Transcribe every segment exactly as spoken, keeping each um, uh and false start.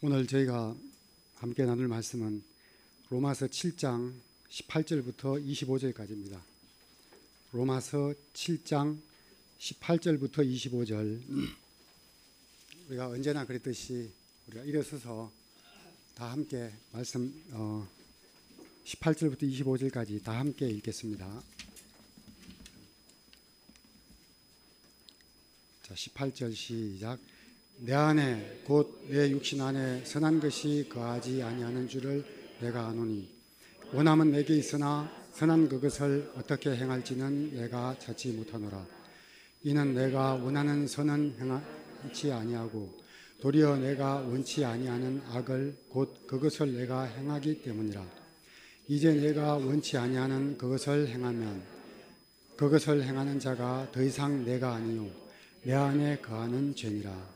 오늘 저희가 함께 나눌 말씀은 로마서 칠 장 십팔 절부터 이십오 절까지입니다. 로마서 칠 장 십팔 절부터 이십오 절. 우리가 언제나 그랬듯이 우리가 일어서서 다 함께 말씀 어, 십팔 절부터 이십오 절까지 다 함께 읽겠습니다. 자, 십팔 절 시작. 내 안에 곧 내 육신 안에 선한 것이 거하지 아니하는 줄을 내가 아노니 원함은 내게 있으나 선한 그것을 어떻게 행할지는 내가 찾지 못하노라. 이는 내가 원하는 선은 행하지 아니하고 도리어 내가 원치 아니하는 악을 곧 그것을 내가 행하기 때문이라. 이제 내가 원치 아니하는 그것을 행하면 그것을 행하는 자가 더 이상 내가 아니요 내 안에 거하는 죄니라.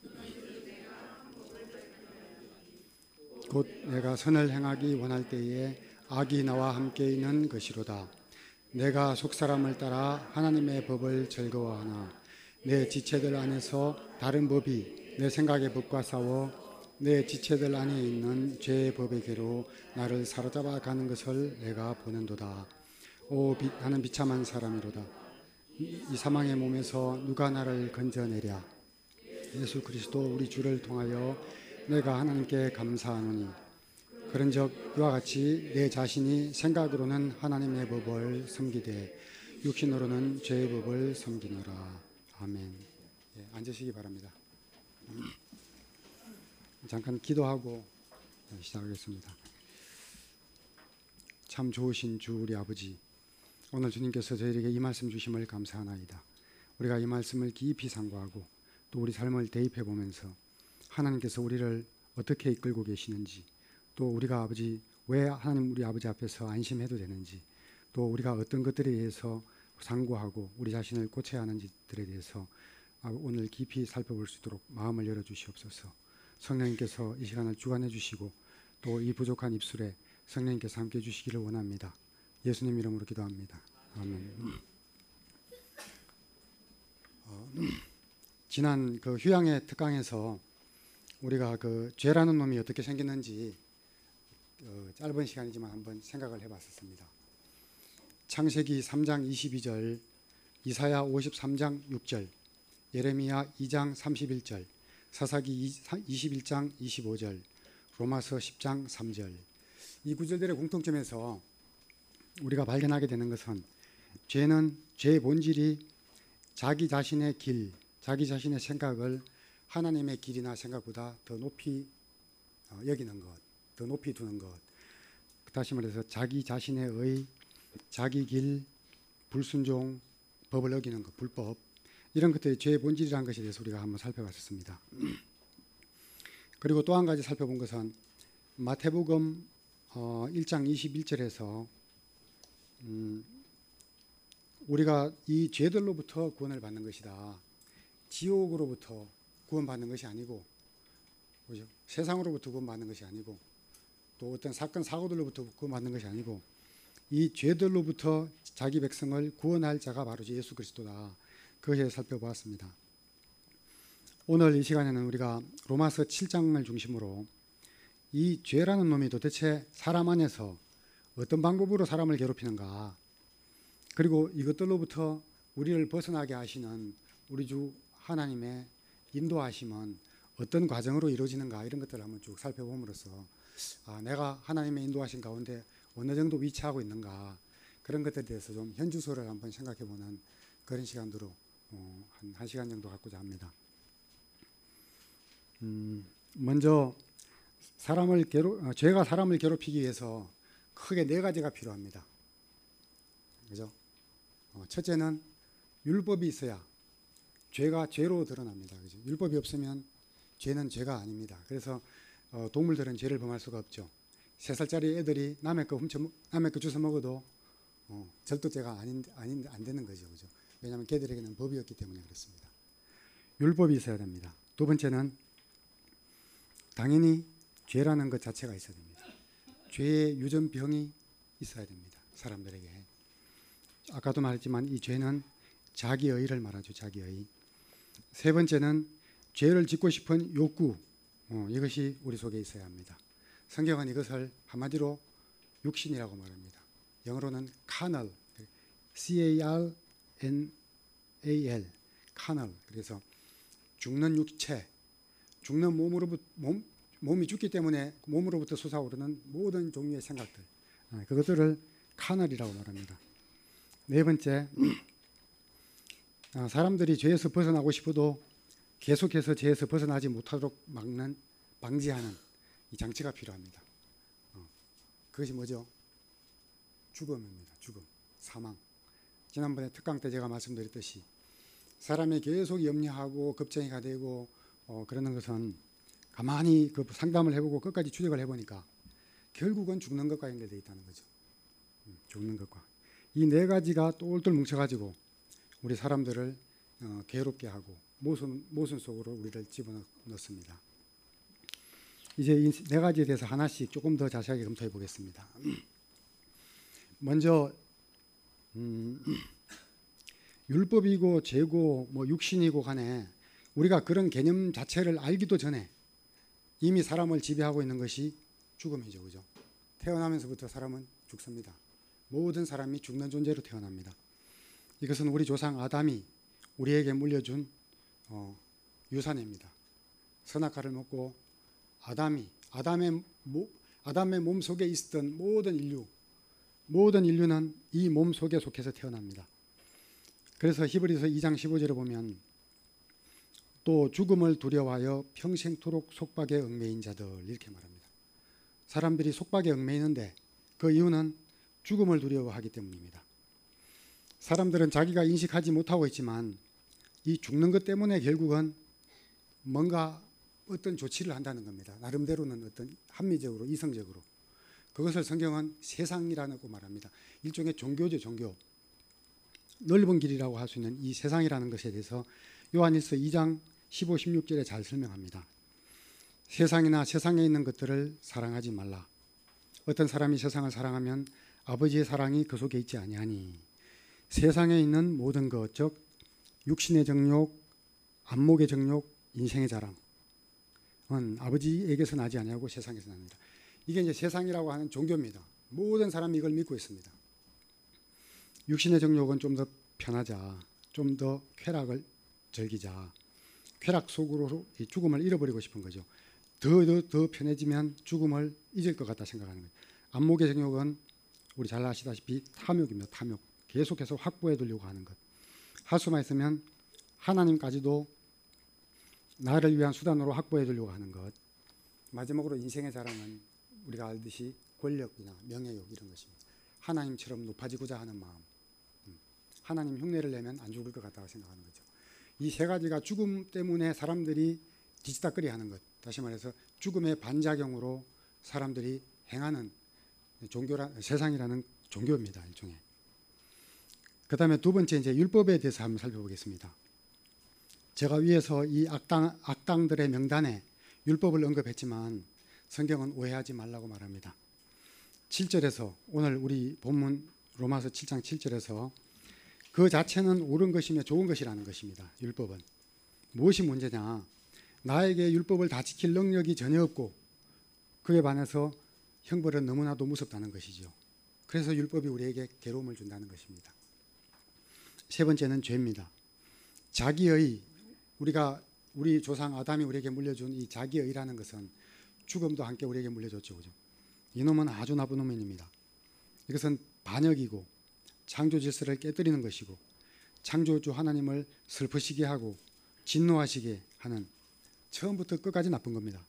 곧 내가 선을 행하기 원할 때에 악이 나와 함께 있는 것이로다. 내가 속사람을 따라 하나님의 법을 즐거워하나 내 지체들 안에서 다른 법이 내 생각의 법과 싸워 내 지체들 안에 있는 죄의 법에게로 나를 사로잡아 가는 것을 내가 보는도다. 오 비, 나는 비참한 사람이로다. 이, 이 사망의 몸에서 누가 나를 건져내랴. 예수 그리스도 우리 주를 통하여 내가 하나님께 감사하노니 그런즉 이와 같이 내 자신이 생각으로는 하나님의 법을 섬기되 육신으로는 죄의 법을 섬기노라. 아멘. 예, 앉으시기 바랍니다. 잠깐 기도하고 시작하겠습니다. 참 좋으신 주 우리 아버지, 오늘 주님께서 저희에게 이 말씀 주심을 감사하나이다. 우리가 이 말씀을 깊이 상고하고 또 우리 삶을 대입해 보면서 하나님께서 우리를 어떻게 이끌고 계시는지, 또 우리가 아버지 왜 하나님 우리 아버지 앞에서 안심해도 되는지, 또 우리가 어떤 것들에 대해서 상고하고 우리 자신을 고쳐야 하는지들에 대해서 오늘 깊이 살펴볼 수 있도록 마음을 열어주시옵소서. 성령님께서 이 시간을 주관해 주시고 또 이 부족한 입술에 성령님께서 함께 해주시기를 원합니다. 예수님 이름으로 기도합니다. 아멘. 어, 지난 그 휴양의 특강에서 우리가 그 죄라는 놈이 어떻게 생겼는지 어, 짧은 시간이지만 한번 생각을 해봤었습니다. 창세기 삼 장 이십이 절, 이사야 오십삼 장 육 절, 예레미야 이 장 삼십일 절, 사사기 이십일 장 이십오 절, 로마서 십 장 삼 절. 이 구절들의 공통점에서 우리가 발견하게 되는 것은 죄는 죄의 본질이 자기 자신의 길, 자기 자신의 생각을 하나님의 길이나 생각보다 더 높이 여기는 것, 더 높이 두는 것. 다시 말해서 자기 자신의 의, 자기 길, 불순종, 법을 어기는 것, 불법, 이런 것들이 죄의 본질이라는 것에 대해서 우리가 한번 살펴봤었습니다. 그리고 또 한 가지 살펴본 것은 마태복음 일 장 이십일 절에서 음, 우리가 이 죄들로부터 구원을 받는 것이다. 지옥으로부터 구원받는 것이 아니고, 그죠? 세상으로부터 구원받는 것이 아니고, 또 어떤 사건 사고들로부터 구원받는 것이 아니고, 이 죄들로부터 자기 백성을 구원할 자가 바로 예수 그리스도다. 그것에 살펴보았습니다. 오늘 이 시간에는 우리가 로마서 칠 장을 중심으로 이 죄라는 놈이 도대체 사람 안에서 어떤 방법으로 사람을 괴롭히는가, 그리고 이것들로부터 우리를 벗어나게 하시는 우리 주 하나님의 인도하심은 어떤 과정으로 이루어지는가, 이런 것들을 한번 쭉 살펴봄으로써 아, 내가 하나님의 인도하심 가운데 어느 정도 위치하고 있는가, 그런 것들에 대해서 좀 현주소를 한번 생각해보는 그런 시간으로 어, 한, 한 시간 정도 갖고자 합니다. 음, 먼저 사람을 괴롭, 어, 죄가 사람을 괴롭히기 위해서 크게 네 가지가 필요합니다. 그죠? 어, 첫째는 율법이 있어야 죄가 죄로 드러납니다. 그죠? 율법이 없으면 죄는 죄가 아닙니다. 그래서 어, 동물들은 죄를 범할 수가 없죠. 세 살짜리 애들이 남의 거 훔쳐 남의 거 주워 먹어도 어, 절도죄가 아닌, 아닌 안 되는 거죠. 그죠? 왜냐하면 걔들에게는 법이 없기 때문에 그렇습니다. 율법이 있어야 됩니다. 두 번째는 당연히 죄라는 것 자체가 있어야 됩니다. 죄의 유전병이 있어야 됩니다. 사람들에게. 아까도 말했지만 이 죄는 자기의를 말하죠. 자기의. 세 번째는 죄를 짓고 싶은 욕구, 어, 이것이 우리 속에 있어야 합니다. 성경은 이것을 한마디로 육신이라고 말합니다. 영어로는 carnal, C A R N A L, carnal. 그래서 죽는 육체, 죽는 몸으로부터 몸, 몸이 죽기 때문에 몸으로부터 솟아오르는 모든 종류의 생각들, 그것들을 carnal이라고 말합니다. 네 번째, 사람들이 죄에서 벗어나고 싶어도 계속해서 죄에서 벗어나지 못하도록 막는, 방지하는 이 장치가 필요합니다. 그것이 뭐죠? 죽음입니다. 죽음, 사망. 지난번에 특강 때 제가 말씀드렸듯이 사람이 계속 염려하고 걱정이가 되고 어, 그러는 것은 가만히 그 상담을 해보고 끝까지 추적을 해보니까 결국은 죽는 것과 연결되어 있다는 거죠. 음, 죽는 것과. 이 네 가지가 똘똘 뭉쳐가지고 우리 사람들을 어, 괴롭게 하고 모순, 모순 속으로 우리를 집어넣습니다. 이제 이 네 가지에 대해서 하나씩 조금 더 자세하게 검토해 보겠습니다. 먼저 음, 율법이고 죄고 뭐 육신이고 간에 우리가 그런 개념 자체를 알기도 전에 이미 사람을 지배하고 있는 것이 죽음이죠. 그죠? 태어나면서부터 사람은 죽습니다. 모든 사람이 죽는 존재로 태어납니다. 이것은 우리 조상 아담이 우리에게 물려준 어, 유산입니다. 선악과를 먹고 아담이 아담의, 모, 아담의 몸 속에 있었던 모든 인류 모든 인류는 이 몸 속에 속해서 태어납니다. 그래서 히브리서 이 장 십오 절에 보면 또 죽음을 두려워하여 평생토록 속박에 얽매인 자들 이렇게 말합니다. 사람들이 속박에 얽매이는데 그 이유는 죽음을 두려워하기 때문입니다. 사람들은 자기가 인식하지 못하고 있지만 이 죽는 것 때문에 결국은 뭔가 어떤 조치를 한다는 겁니다. 나름대로는 어떤 합리적으로 이성적으로. 그것을 성경은 세상이라고 말합니다. 일종의 종교죠. 종교. 넓은 길이라고 할 수 있는 이 세상이라는 것에 대해서 요한일서 이 장 십오, 십육 절에 잘 설명합니다. 세상이나 세상에 있는 것들을 사랑하지 말라. 어떤 사람이 세상을 사랑하면 아버지의 사랑이 그 속에 있지 아니하니 세상에 있는 모든 것, 즉 육신의 정욕, 안목의 정욕, 인생의 자랑은 아버지에게서 나지 아니하고 세상에서 납니다. 이게 이제 세상이라고 하는 종교입니다. 모든 사람이 이걸 믿고 있습니다. 육신의 정욕은 좀 더 편하자, 좀 더 쾌락을 즐기자. 쾌락 속으로 이 죽음을 잃어버리고 싶은 거죠. 더, 더, 더 편해지면 죽음을 잊을 것 같다 생각하는 거예요. 안목의 정욕은 우리 잘 아시다시피 탐욕입니다. 탐욕. 계속해서 확보해 두려고 하는 것. 할 수만 있으면 하나님까지도 나를 위한 수단으로 확보해 두려고 하는 것. 마지막으로 인생의 자랑은 우리가 알듯이 권력이나 명예욕 이런 것입니다. 하나님처럼 높아지고자 하는 마음. 하나님 흉내를 내면 안 죽을 것 같다고 생각하는 거죠. 이 세 가지가 죽음 때문에 사람들이 뒤치다꺼리 하는 것. 다시 말해서 죽음의 반작용으로 사람들이 행하는 종교라, 세상이라는 종교입니다. 일종의. 그 다음에 두 번째 이제 율법에 대해서 한번 살펴보겠습니다. 제가 위에서 이 악당, 악당들의 명단에 율법을 언급했지만 성경은 오해하지 말라고 말합니다. 칠 절에서 오늘 우리 본문 로마서 칠 장 칠 절에서 그 자체는 옳은 것이며 좋은 것이라는 것입니다. 율법은. 무엇이 문제냐? 나에게 율법을 다 지킬 능력이 전혀 없고 그에 반해서 형벌은 너무나도 무섭다는 것이죠. 그래서 율법이 우리에게 괴로움을 준다는 것입니다. 세 번째는 죄입니다. 자기의 우리가 우리 조상 아담이 우리에게 물려준 이 자기의라는 것은 죽음도 함께 우리에게 물려줬죠. 그죠? 이놈은 아주 나쁜 놈입니다. 이것은 반역이고 창조 질서를 깨뜨리는 것이고 창조주 하나님을 슬프시게 하고 진노하시게 하는 처음부터 끝까지 나쁜 겁니다.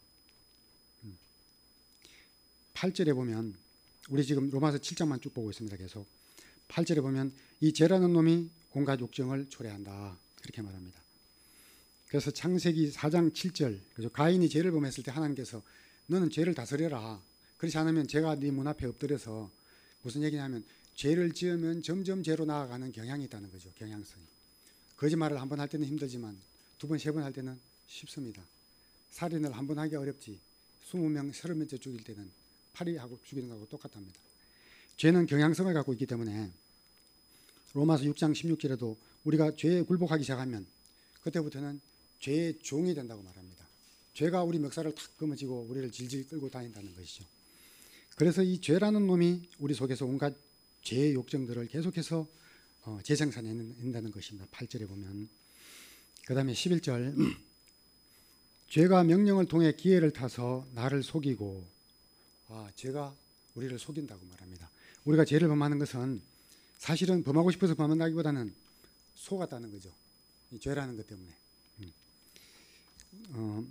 팔 절에 보면 우리 지금 로마서 칠 장만 쭉 보고 있습니다. 계속 팔 절에 보면 이 죄라는 놈이 온갖 욕정을 초래한다 그렇게 말합니다. 그래서 창세기 사 장 칠 절 그래서 가인이 죄를 범했을 때 하나님께서 너는 죄를 다스려라. 그렇지 않으면 죄가 네 문 앞에 엎드려서 무슨 얘기냐면 죄를 지으면 점점 죄로 나아가는 경향이 있다는 거죠. 경향성이. 거짓말을 한 번 할 때는 힘들지만 두 번, 세 번 할 때는 쉽습니다. 살인을 한 번 하기 어렵지 스무 명, 서른 명째 죽일 때는 파리하고 죽이는 거하고 똑같답니다. 죄는 경향성을 갖고 있기 때문에 로마서 육 장 십육 절에도 우리가 죄에 굴복하기 시작하면 그때부터는 죄의 종이 된다고 말합니다. 죄가 우리 멱살을 탁 끊어지고 우리를 질질 끌고 다닌다는 것이죠. 그래서 이 죄라는 놈이 우리 속에서 온갖 죄의 욕정들을 계속해서 어, 재생산해낸다는 것입니다. 팔 절에 보면. 그 다음에 십일 절 죄가 명령을 통해 기회를 타서 나를 속이고, 아, 죄가 우리를 속인다고 말합니다. 우리가 죄를 범하는 것은 사실은 범하고 싶어서 범한다기보다는 속았다는 거죠. 이 죄라는 것 때문에. 어,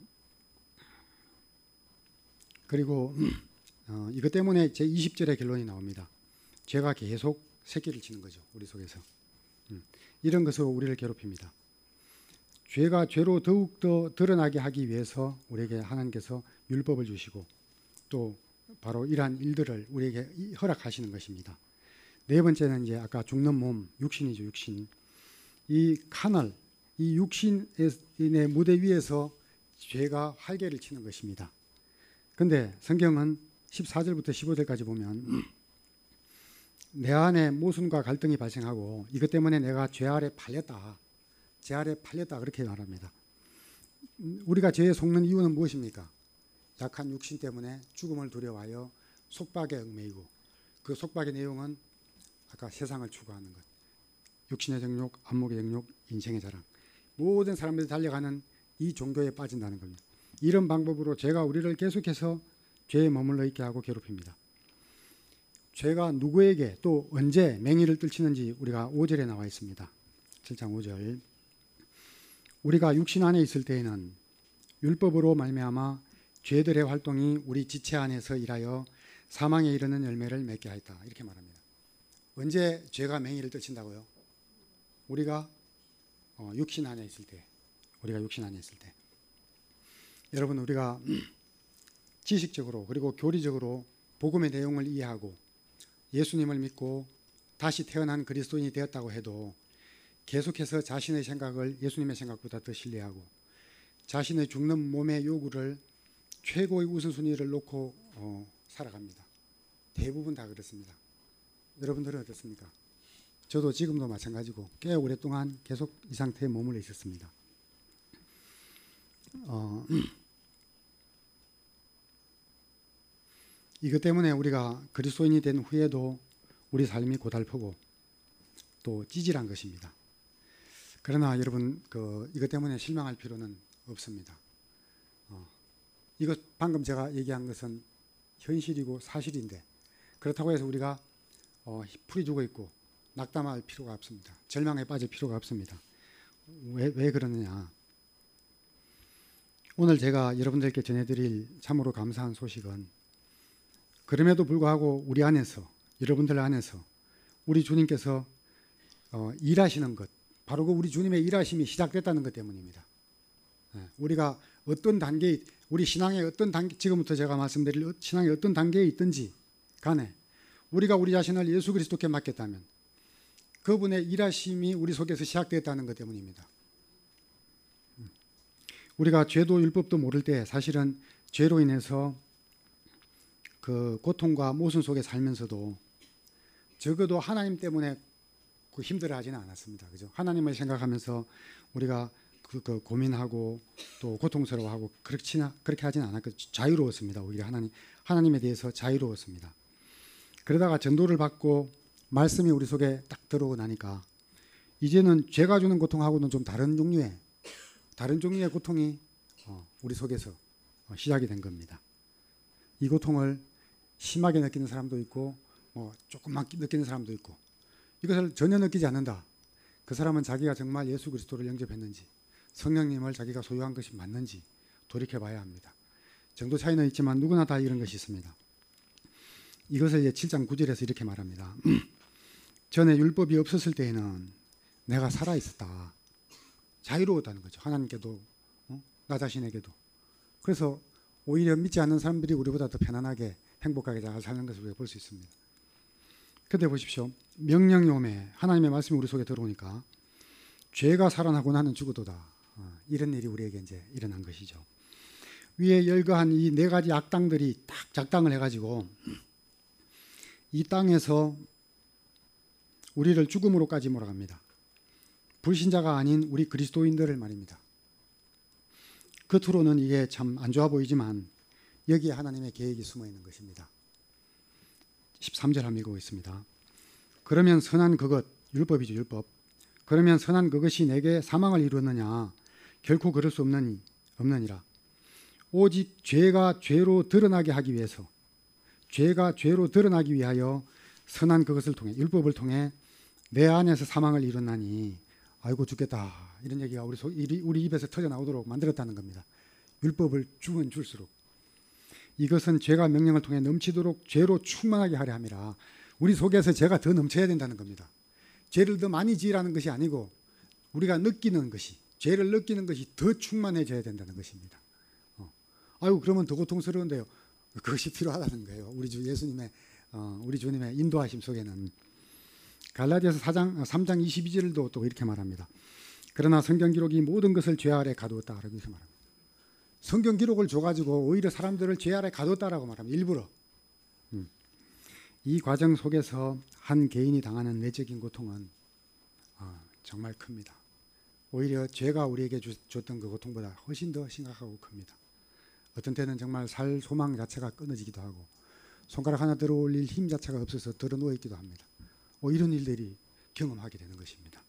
그리고 어, 이것 때문에 제이십 절의 결론이 나옵니다. 죄가 계속 새끼를 치는 거죠. 우리 속에서. 음, 이런 것으로 우리를 괴롭힙니다. 죄가 죄로 더욱더 드러나게 하기 위해서 우리에게 하나님께서 율법을 주시고 또 바로 이러한 일들을 우리에게 허락하시는 것입니다. 네 번째는 이제 아까 죽는 몸, 육신이죠. 육신. 이 카널, 이 육신의 무대 위에서 죄가 활개를 치는 것입니다. 그런데 성경은 십사 절부터 십오 절까지 보면 내 안에 모순과 갈등이 발생하고 이것 때문에 내가 죄 아래 팔렸다. 죄 아래 팔렸다 그렇게 말합니다. 우리가 죄에 속는 이유는 무엇입니까? 약한 육신 때문에 죽음을 두려워하여 속박에 얽매이고, 그 속박의 내용은 아까 세상을 추구하는 것, 육신의 정욕, 안목의 정욕, 인생의 자랑, 모든 사람들이 달려가는 이 종교에 빠진다는 겁니다. 이런 방법으로 죄가 우리를 계속해서 죄에 머물러 있게 하고 괴롭힙니다. 죄가 누구에게 또 언제 맹의를 떨치는지 우리가 오 절에 나와 있습니다. 칠 장 오 절. 우리가 육신 안에 있을 때에는 율법으로 말미암아 죄들의 활동이 우리 지체 안에서 일하여 사망에 이르는 열매를 맺게 하였다. 이렇게 말합니다. 언제 죄가 맹의를 떨친다고요? 우리가 어, 육신 안에 있을 때. 우리가 육신 안에 있을 때. 여러분, 우리가 지식적으로 그리고 교리적으로 복음의 내용을 이해하고 예수님을 믿고 다시 태어난 그리스도인이 되었다고 해도 계속해서 자신의 생각을 예수님의 생각보다 더 신뢰하고 자신의 죽는 몸의 요구를 최고의 우선순위를 놓고 어, 살아갑니다. 대부분 다 그렇습니다. 여러분들은 어떻습니까? 저도 지금도 마찬가지고 꽤 오랫동안 계속 이 상태에 머물러 있었습니다. 어, 이것 때문에 우리가 그리스도인이 된 후에도 우리 삶이 고달프고 또 찌질한 것입니다. 그러나 여러분, 그 이것 때문에 실망할 필요는 없습니다. 어, 이것 방금 제가 얘기한 것은 현실이고 사실인데 그렇다고 해서 우리가 어, 풀이 죽어 있고 낙담할 필요가 없습니다. 절망에 빠질 필요가 없습니다. 왜, 왜 그러느냐? 오늘 제가 여러분들께 전해드릴 참으로 감사한 소식은 그럼에도 불구하고 우리 안에서, 여러분들 안에서 우리 주님께서 어, 일하시는 것, 바로 그 우리 주님의 일하심이 시작됐다는 것 때문입니다. 네, 우리가 어떤 단계에, 우리 신앙의 어떤 단계, 지금부터 제가 말씀드릴 신앙의 어떤 단계에 있든지 간에 우리가 우리 자신을 예수 그리스도께 맡겼다면 그분의 일하심이 우리 속에서 시작됐다는 것 때문입니다. 우리가 죄도 율법도 모를 때 사실은 죄로 인해서 그 고통과 모순 속에 살면서도 적어도 하나님 때문에 그 힘들어하지는 않았습니다. 그죠? 하나님을 생각하면서 우리가 그, 그 고민하고 또 고통스러워하고 그렇지나 그렇게 하지는 않았고 자유로웠습니다. 오히려 하나님 하나님에 대해서 자유로웠습니다. 그러다가 전도를 받고 말씀이 우리 속에 딱 들어오고 나니까 이제는 죄가 주는 고통하고는 좀 다른 종류의 다른 종류의 고통이 어, 우리 속에서 어, 시작이 된 겁니다. 이 고통을 심하게 느끼는 사람도 있고 뭐 조금만 느끼는 사람도 있고 이것을 전혀 느끼지 않는다. 그 사람은 자기가 정말 예수 그리스도를 영접했는지 성령님을 자기가 소유한 것이 맞는지 돌이켜봐야 합니다. 정도 차이는 있지만 누구나 다 이런 것이 있습니다. 이것을 이제 칠 장 구 절에서 이렇게 말합니다. 전에 율법이 없었을 때에는 내가 살아있었다. 자유로웠다는 거죠. 하나님께도 어? 나 자신에게도. 그래서 오히려 믿지 않는 사람들이 우리보다 더 편안하게 행복하게 잘 사는 것을 우리가 볼 수 있습니다. 그런데 보십시오. 명령이 오매 하나님의 말씀이 우리 속에 들어오니까 죄가 살아나고 나는 죽어도다. 어, 이런 일이 우리에게 이제 일어난 것이죠. 위에 열거한 이 네 가지 악당들이 딱 작당을 해가지고 이 땅에서 우리를 죽음으로까지 몰아갑니다. 불신자가 아닌 우리 그리스도인들을 말입니다. 겉으로는 이게 참 안 좋아 보이지만 여기에 하나님의 계획이 숨어 있는 것입니다. 십삼 절 한번 읽어보겠습니다. 그러면 선한 그것, 율법이죠, 율법. 그러면 선한 그것이 내게 사망을 이루느냐? 결코 그럴 수 없느니, 없느니라. 오직 죄가 죄로 드러나게 하기 위해서, 죄가 죄로 드러나기 위하여 선한 그것을 통해, 율법을 통해 내 안에서 사망을 이루나니, 아이고 죽겠다, 이런 얘기가 우리, 속, 우리 입에서 터져 나오도록 만들었다는 겁니다. 율법을 주면 줄수록 이것은 죄가 명령을 통해 넘치도록 죄로 충만하게 하려 함이라. 우리 속에서 죄가 더 넘쳐야 된다는 겁니다. 죄를 더 많이 지으라는 것이 아니고 우리가 느끼는 것이, 죄를 느끼는 것이 더 충만해져야 된다는 것입니다. 어. 아이고 그러면 더 고통스러운데요. 그것이 필요하다는 거예요. 우리 주 예수님의 어, 우리 주님의 인도하심 속에는. 갈라디아서 사 장, 삼 장 이십이 절도 또 이렇게 말합니다. 그러나 성경 기록이 모든 것을 죄 아래 가두었다, 이렇게 말합니다. 성경 기록을 줘가지고 오히려 사람들을 죄 아래 가뒀다라고 말합니다. 일부러. 음. 이 과정 속에서 한 개인이 당하는 내적인 고통은 어, 정말 큽니다. 오히려 죄가 우리에게 주, 줬던 그 고통보다 훨씬 더 심각하고 큽니다. 어떤 때는 정말 살 소망 자체가 끊어지기도 하고 손가락 하나 들어 올릴 힘 자체가 없어서 들어 누워 있기도 합니다. 뭐 이런 일들이 경험하게 되는 것입니다.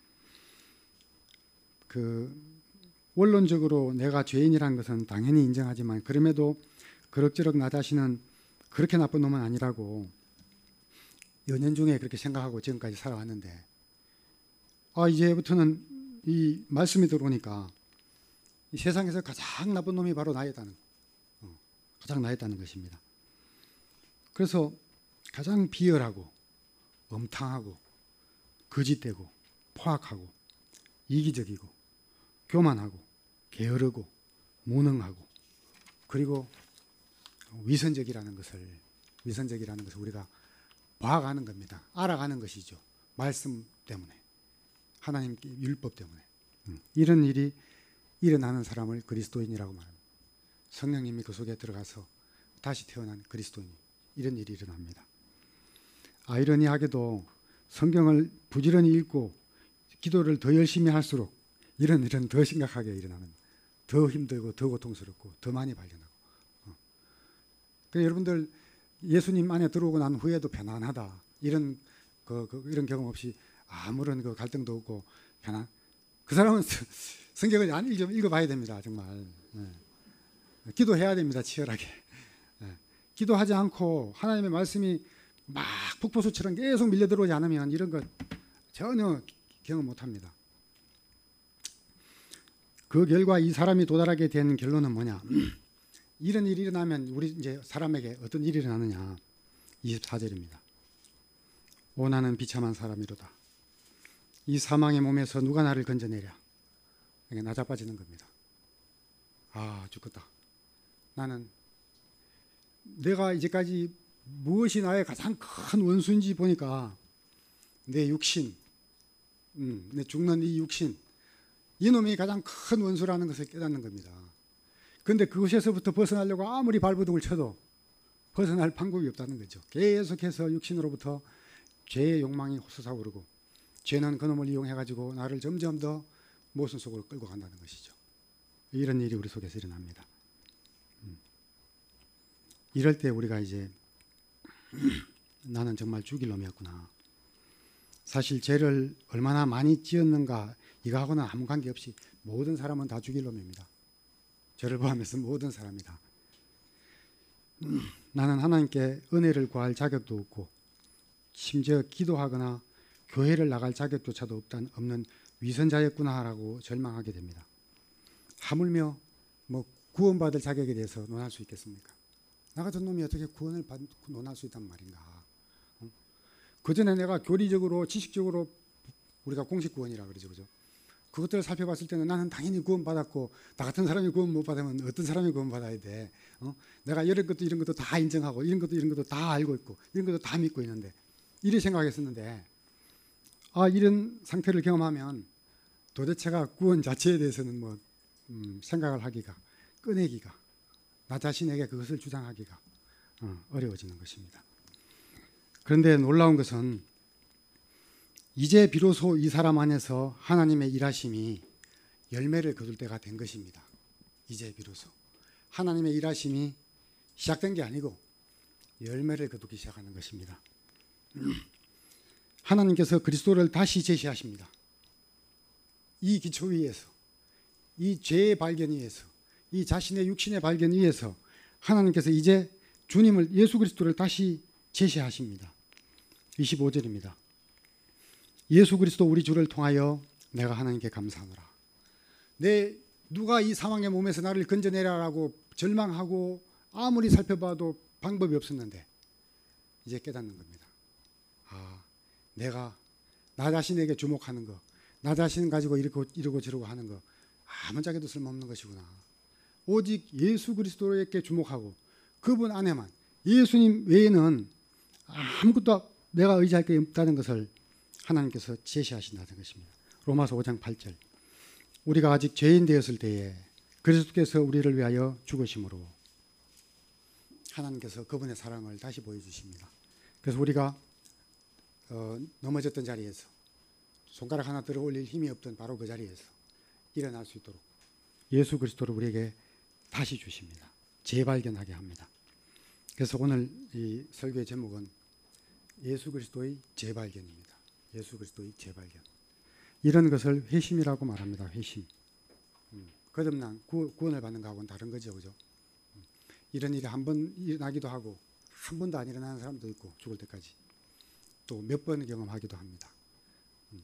그 원론적으로 내가 죄인이라는 것은 당연히 인정하지만 그럼에도 그럭저럭 나 자신은 그렇게 나쁜 놈은 아니라고 연연중에 그렇게 생각하고 지금까지 살아왔는데, 아 이제부터는 이 말씀이 들어오니까 이 세상에서 가장 나쁜 놈이 바로 나였다는, 어, 가장 나였다는 것입니다. 그래서 가장 비열하고 엄탕하고 거짓되고 포악하고 이기적이고 교만하고 게으르고 무능하고 그리고 위선적이라는 것을 위선적이라는 것을 우리가 봐가는 겁니다. 알아가는 것이죠. 말씀 때문에, 하나님 율법 때문에. 이런 일이 일어나는 사람을 그리스도인이라고 말합니다. 성령님이 그 속에 들어가서 다시 태어난 그리스도인, 이런 일이 일어납니다. 아이러니하게도 성경을 부지런히 읽고 기도를 더 열심히 할수록 이런 일은 더 심각하게 일어나는, 더 힘들고 더 고통스럽고 더 많이 발견하고. 어. 그러니까 여러분들 예수님 안에 들어오고 난 후에도 편안하다, 이런 그, 그 이런 경험 없이 아무런 그 갈등도 없고 편안. 그 사람은 성경을 안 읽, 읽어봐야 됩니다. 정말. 예. 기도해야 됩니다. 치열하게. 예. 기도하지 않고 하나님의 말씀이 막 폭포수처럼 계속 밀려 들어오지 않으면 이런 것 전혀 경험 못합니다. 그 결과 이 사람이 도달하게 된 결론은 뭐냐? 이런 일이 일어나면 우리 이제 사람에게 어떤 일이 일어나느냐? 이십사 절입니다. 오 나는 비참한 사람이로다. 이 사망의 몸에서 누가 나를 건져내랴? 그러니까 나자빠지는 겁니다. 아 죽겠다. 나는 내가 이제까지 무엇이 나의 가장 큰 원수인지 보니까 내 육신, 음, 내 죽는 이 육신, 이놈이 가장 큰 원수라는 것을 깨닫는 겁니다. 그런데 그것에서부터 벗어나려고 아무리 발버둥을 쳐도 벗어날 방법이 없다는 거죠. 계속해서 육신으로부터 죄의 욕망이 솟아오르고 죄는 그놈을 이용해가지고 나를 점점 더 모순 속으로 끌고 간다는 것이죠. 이런 일이 우리 속에서 일어납니다. 음. 이럴 때 우리가 이제 나는 정말 죽일 놈이었구나. 사실 죄를 얼마나 많이 지었는가 이거하고는 아무 관계없이 모든 사람은 다 죽일 놈입니다. 죄를 포함해서 모든 사람이다. 음, 나는 하나님께 은혜를 구할 자격도 없고 심지어 기도하거나 교회를 나갈 자격조차도 없단, 없는 위선자였구나라고 절망하게 됩니다. 하물며 뭐 구원받을 자격에 대해서 논할 수 있겠습니까? 나 같은 놈이 어떻게 구원을 받, 논할 수 있단 말인가? 어? 그 전에 내가 교리적으로 지식적으로 우리가 공식 구원이라 그러죠, 그죠? 그것들을 살펴봤을 때는 나는 당연히 구원받았고 나 같은 사람이 구원 못 받으면 어떤 사람이 구원받아야 돼? 어? 내가 이런 것도 이런 것도 다 인정하고 이런 것도 이런 것도 다 알고 있고 이런 것도 다 믿고 있는데 이렇게 생각했었는데 아 이런 상태를 경험하면 도대체가 구원 자체에 대해서는 뭐 음, 생각을 하기가 꺼내기가 나 자신에게 그것을 주장하기가 어, 어려워지는 것입니다. 그런데 놀라운 것은 이제 비로소 이 사람 안에서 하나님의 일하심이 열매를 거둘 때가 된 것입니다. 이제 비로소 하나님의 일하심이 시작된 게 아니고 열매를 거두기 시작하는 것입니다. 하나님께서 그리스도를 다시 제시하십니다. 이 기초 위에서, 이 죄의 발견 위에서, 이 자신의 육신의 발견 위에서 하나님께서 이제 주님을, 예수 그리스도를 다시 제시하십니다. 이십오 절입니다. 예수 그리스도 우리 주를 통하여 내가 하나님께 감사하노라. 내 누가 이 사망의 몸에서 나를 건져내라라고 절망하고 아무리 살펴봐도 방법이 없었는데 이제 깨닫는 겁니다. 아, 내가 나 자신에게 주목하는 거, 나 자신 가지고 이러고, 이러고 저러고 하는 거 아무짝에도 쓸모없는 것이구나. 오직 예수 그리스도에게 주목하고 그분 안에만, 예수님 외에는 아무것도 내가 의지할 게 없다는 것을 하나님께서 제시하신다는 것입니다. 로마서 오 장 팔 절. 우리가 아직 죄인 되었을 때에 그리스도께서 우리를 위하여 죽으심으로 하나님께서 그분의 사랑을 다시 보여주십니다. 그래서 우리가 어, 넘어졌던 자리에서 손가락 하나 들어 올릴 힘이 없던 바로 그 자리에서 일어날 수 있도록 예수 그리스도를 우리에게 다시 주십니다. 재발견하게 합니다. 그래서 오늘 이 설교의 제목은 예수 그리스도의 재발견입니다. 예수 그리스도의 재발견. 이런 것을 회심이라고 말합니다. 회심. 음, 거듭난 구원을 받는 거하고는 다른 거죠, 그죠? 음, 이런 일이 한 번 일어나기도 하고 한 번도 안 일어나는 사람도 있고 죽을 때까지 또 몇 번 경험하기도 합니다. 음.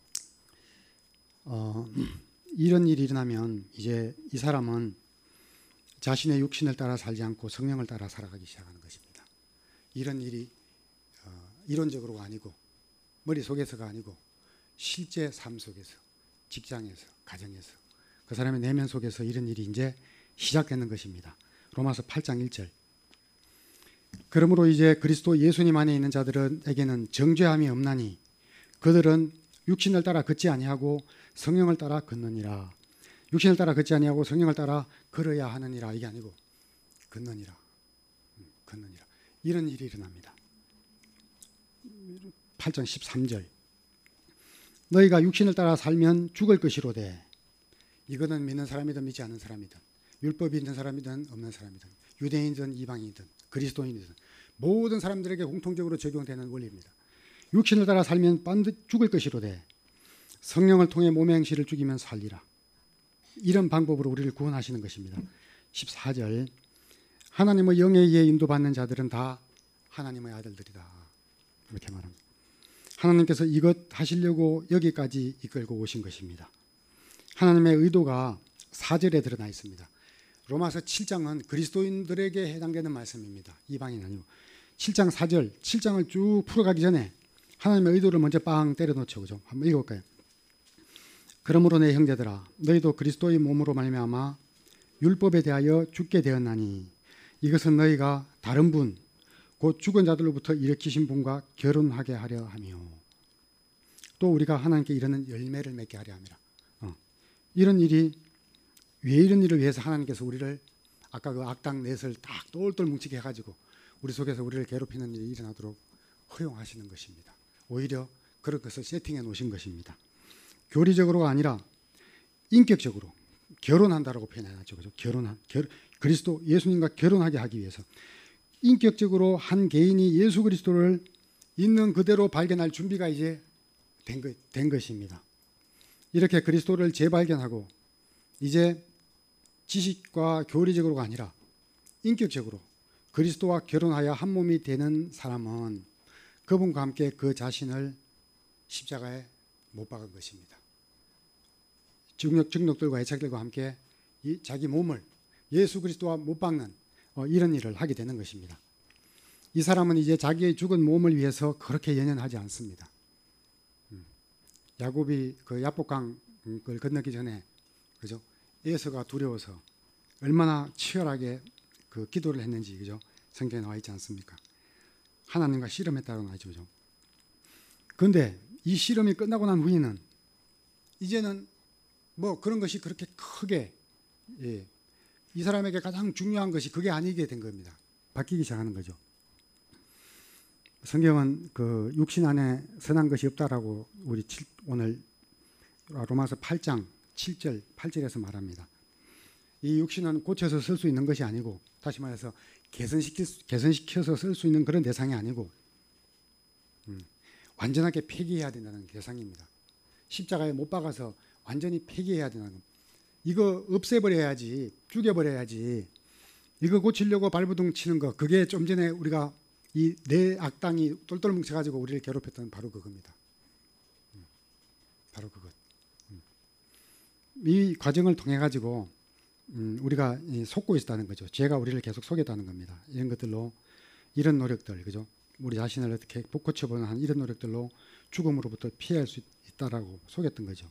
어, 이런 일이 일어나면 이제 이 사람은 자신의 육신을 따라 살지 않고 성령을 따라 살아가기 시작하는 것입니다. 이런 일이 어, 이론적으로가 아니고 머릿속에서가 아니고 실제 삶 속에서, 직장에서, 가정에서, 그 사람의 내면 속에서 이런 일이 이제 시작되는 것입니다. 로마서 팔 장 일 절. 그러므로 이제 그리스도 예수님 안에 있는 자들에게는 정죄함이 없나니 그들은 육신을 따라 걷지 아니하고 성령을 따라 걷느니라. 육신을 따라 걷지 아니하고 성령을 따라 걸어야 하느니라. 이게 아니고 걷느니라. 걷느니라. 이런 일이 일어납니다. 팔 장 십삼 절. 너희가 육신을 따라 살면 죽을 것이로되. 이거는 믿는 사람이든 믿지 않는 사람이든, 율법이 있는 사람이든 없는 사람이든, 유대인이든 이방인이든 그리스도인이든 모든 사람들에게 공통적으로 적용되는 원리입니다. 육신을 따라 살면 반드시 죽을 것이로되 성령을 통해 몸의 행실을 죽이면 살리라. 이런 방법으로 우리를 구원하시는 것입니다. 십사 절. 하나님의 영에 의해 인도받는 자들은 다 하나님의 아들들이다. 이렇게 말합니다. 하나님께서 이것 하시려고 여기까지 이끌고 오신 것입니다. 하나님의 의도가 사 절에 드러나 있습니다. 로마서 칠 장은 그리스도인들에게 해당되는 말씀입니다. 이방인 아니고. 칠 장 사 절, 칠 장을 쭉 풀어가기 전에 하나님의 의도를 먼저 빵 때려놓죠. 그죠? 한번 읽어볼까요? 그러므로 내 형제들아, 너희도 그리스도의 몸으로 말미암아 율법에 대하여 죽게 되었나니 이것은 너희가 다른 분, 곧 죽은 자들로부터 일으키신 분과 결혼하게 하려 하며 또 우리가 하나님께 이르는 열매를 맺게 하려 함이라. 어. 이런 일이, 왜 이런 일을 위해서 하나님께서 우리를 아까 그 악당 넷을 딱 똘똘 뭉치게 해가지고 우리 속에서 우리를 괴롭히는 일이 일어나도록 허용하시는 것입니다. 오히려 그런 것을 세팅해 놓으신 것입니다. 교리적으로가 아니라 인격적으로 결혼한다라고 표현해놨죠. 그죠? 결혼한, 결, 그리스도 예수님과 결혼하게 하기 위해서 인격적으로 한 개인이 예수 그리스도를 있는 그대로 발견할 준비가 이제 된, 것, 된 것입니다. 이렇게 그리스도를 재발견하고 이제 지식과 교리적으로가 아니라 인격적으로 그리스도와 결혼하여 한 몸이 되는 사람은 그분과 함께 그 자신을 십자가에 못 박은 것입니다. 증력, 증력들과 애착들과 함께 이 자기 몸을 예수 그리스도와 못 박는 어, 이런 일을 하게 되는 것입니다. 이 사람은 이제 자기의 죽은 몸을 위해서 그렇게 연연하지 않습니다. 음. 야곱이 그 야복강을 건너기 전에, 그죠? 에서가 두려워서 얼마나 치열하게 그 기도를 했는지, 그죠? 성경에 나와 있지 않습니까? 하나님과 씨름했다고 나와 있죠, 그죠? 그런데 이 씨름이 끝나고 난 후에는 이제는 뭐 그런 것이 그렇게 크게, 예, 이 사람에게 가장 중요한 것이 그게 아니게 된 겁니다. 바뀌기 시작하는 거죠. 성경은 그 육신 안에 선한 것이 없다라고 우리 오늘 로마서 팔 장 칠 절, 팔 절에서 말합니다. 이 육신은 고쳐서 쓸 수 있는 것이 아니고, 다시 말해서 개선시키, 개선시켜서 쓸 수 있는 그런 대상이 아니고 음, 완전하게 폐기해야 된다는 대상입니다. 십자가에 못 박아서 완전히 폐기해야 된다는 겁니다. 이거 없애버려야지, 죽여버려야지. 이거 고치려고 발버둥 치는 거, 그게 좀 전에 우리가 이 내 악당이 똘똘 뭉쳐가지고 우리를 괴롭혔던 바로 그겁니다. 음, 바로 그것. 음. 이 과정을 통해 가지고 음, 우리가 속고 있었다는 거죠. 죄가 우리를 계속 속였다는 겁니다. 이런 것들로, 이런 노력들, 그죠? 우리 자신을 어떻게 고쳐보는 한 이런 노력들로 죽음으로부터 피할 수 있다라고 속였던 거죠.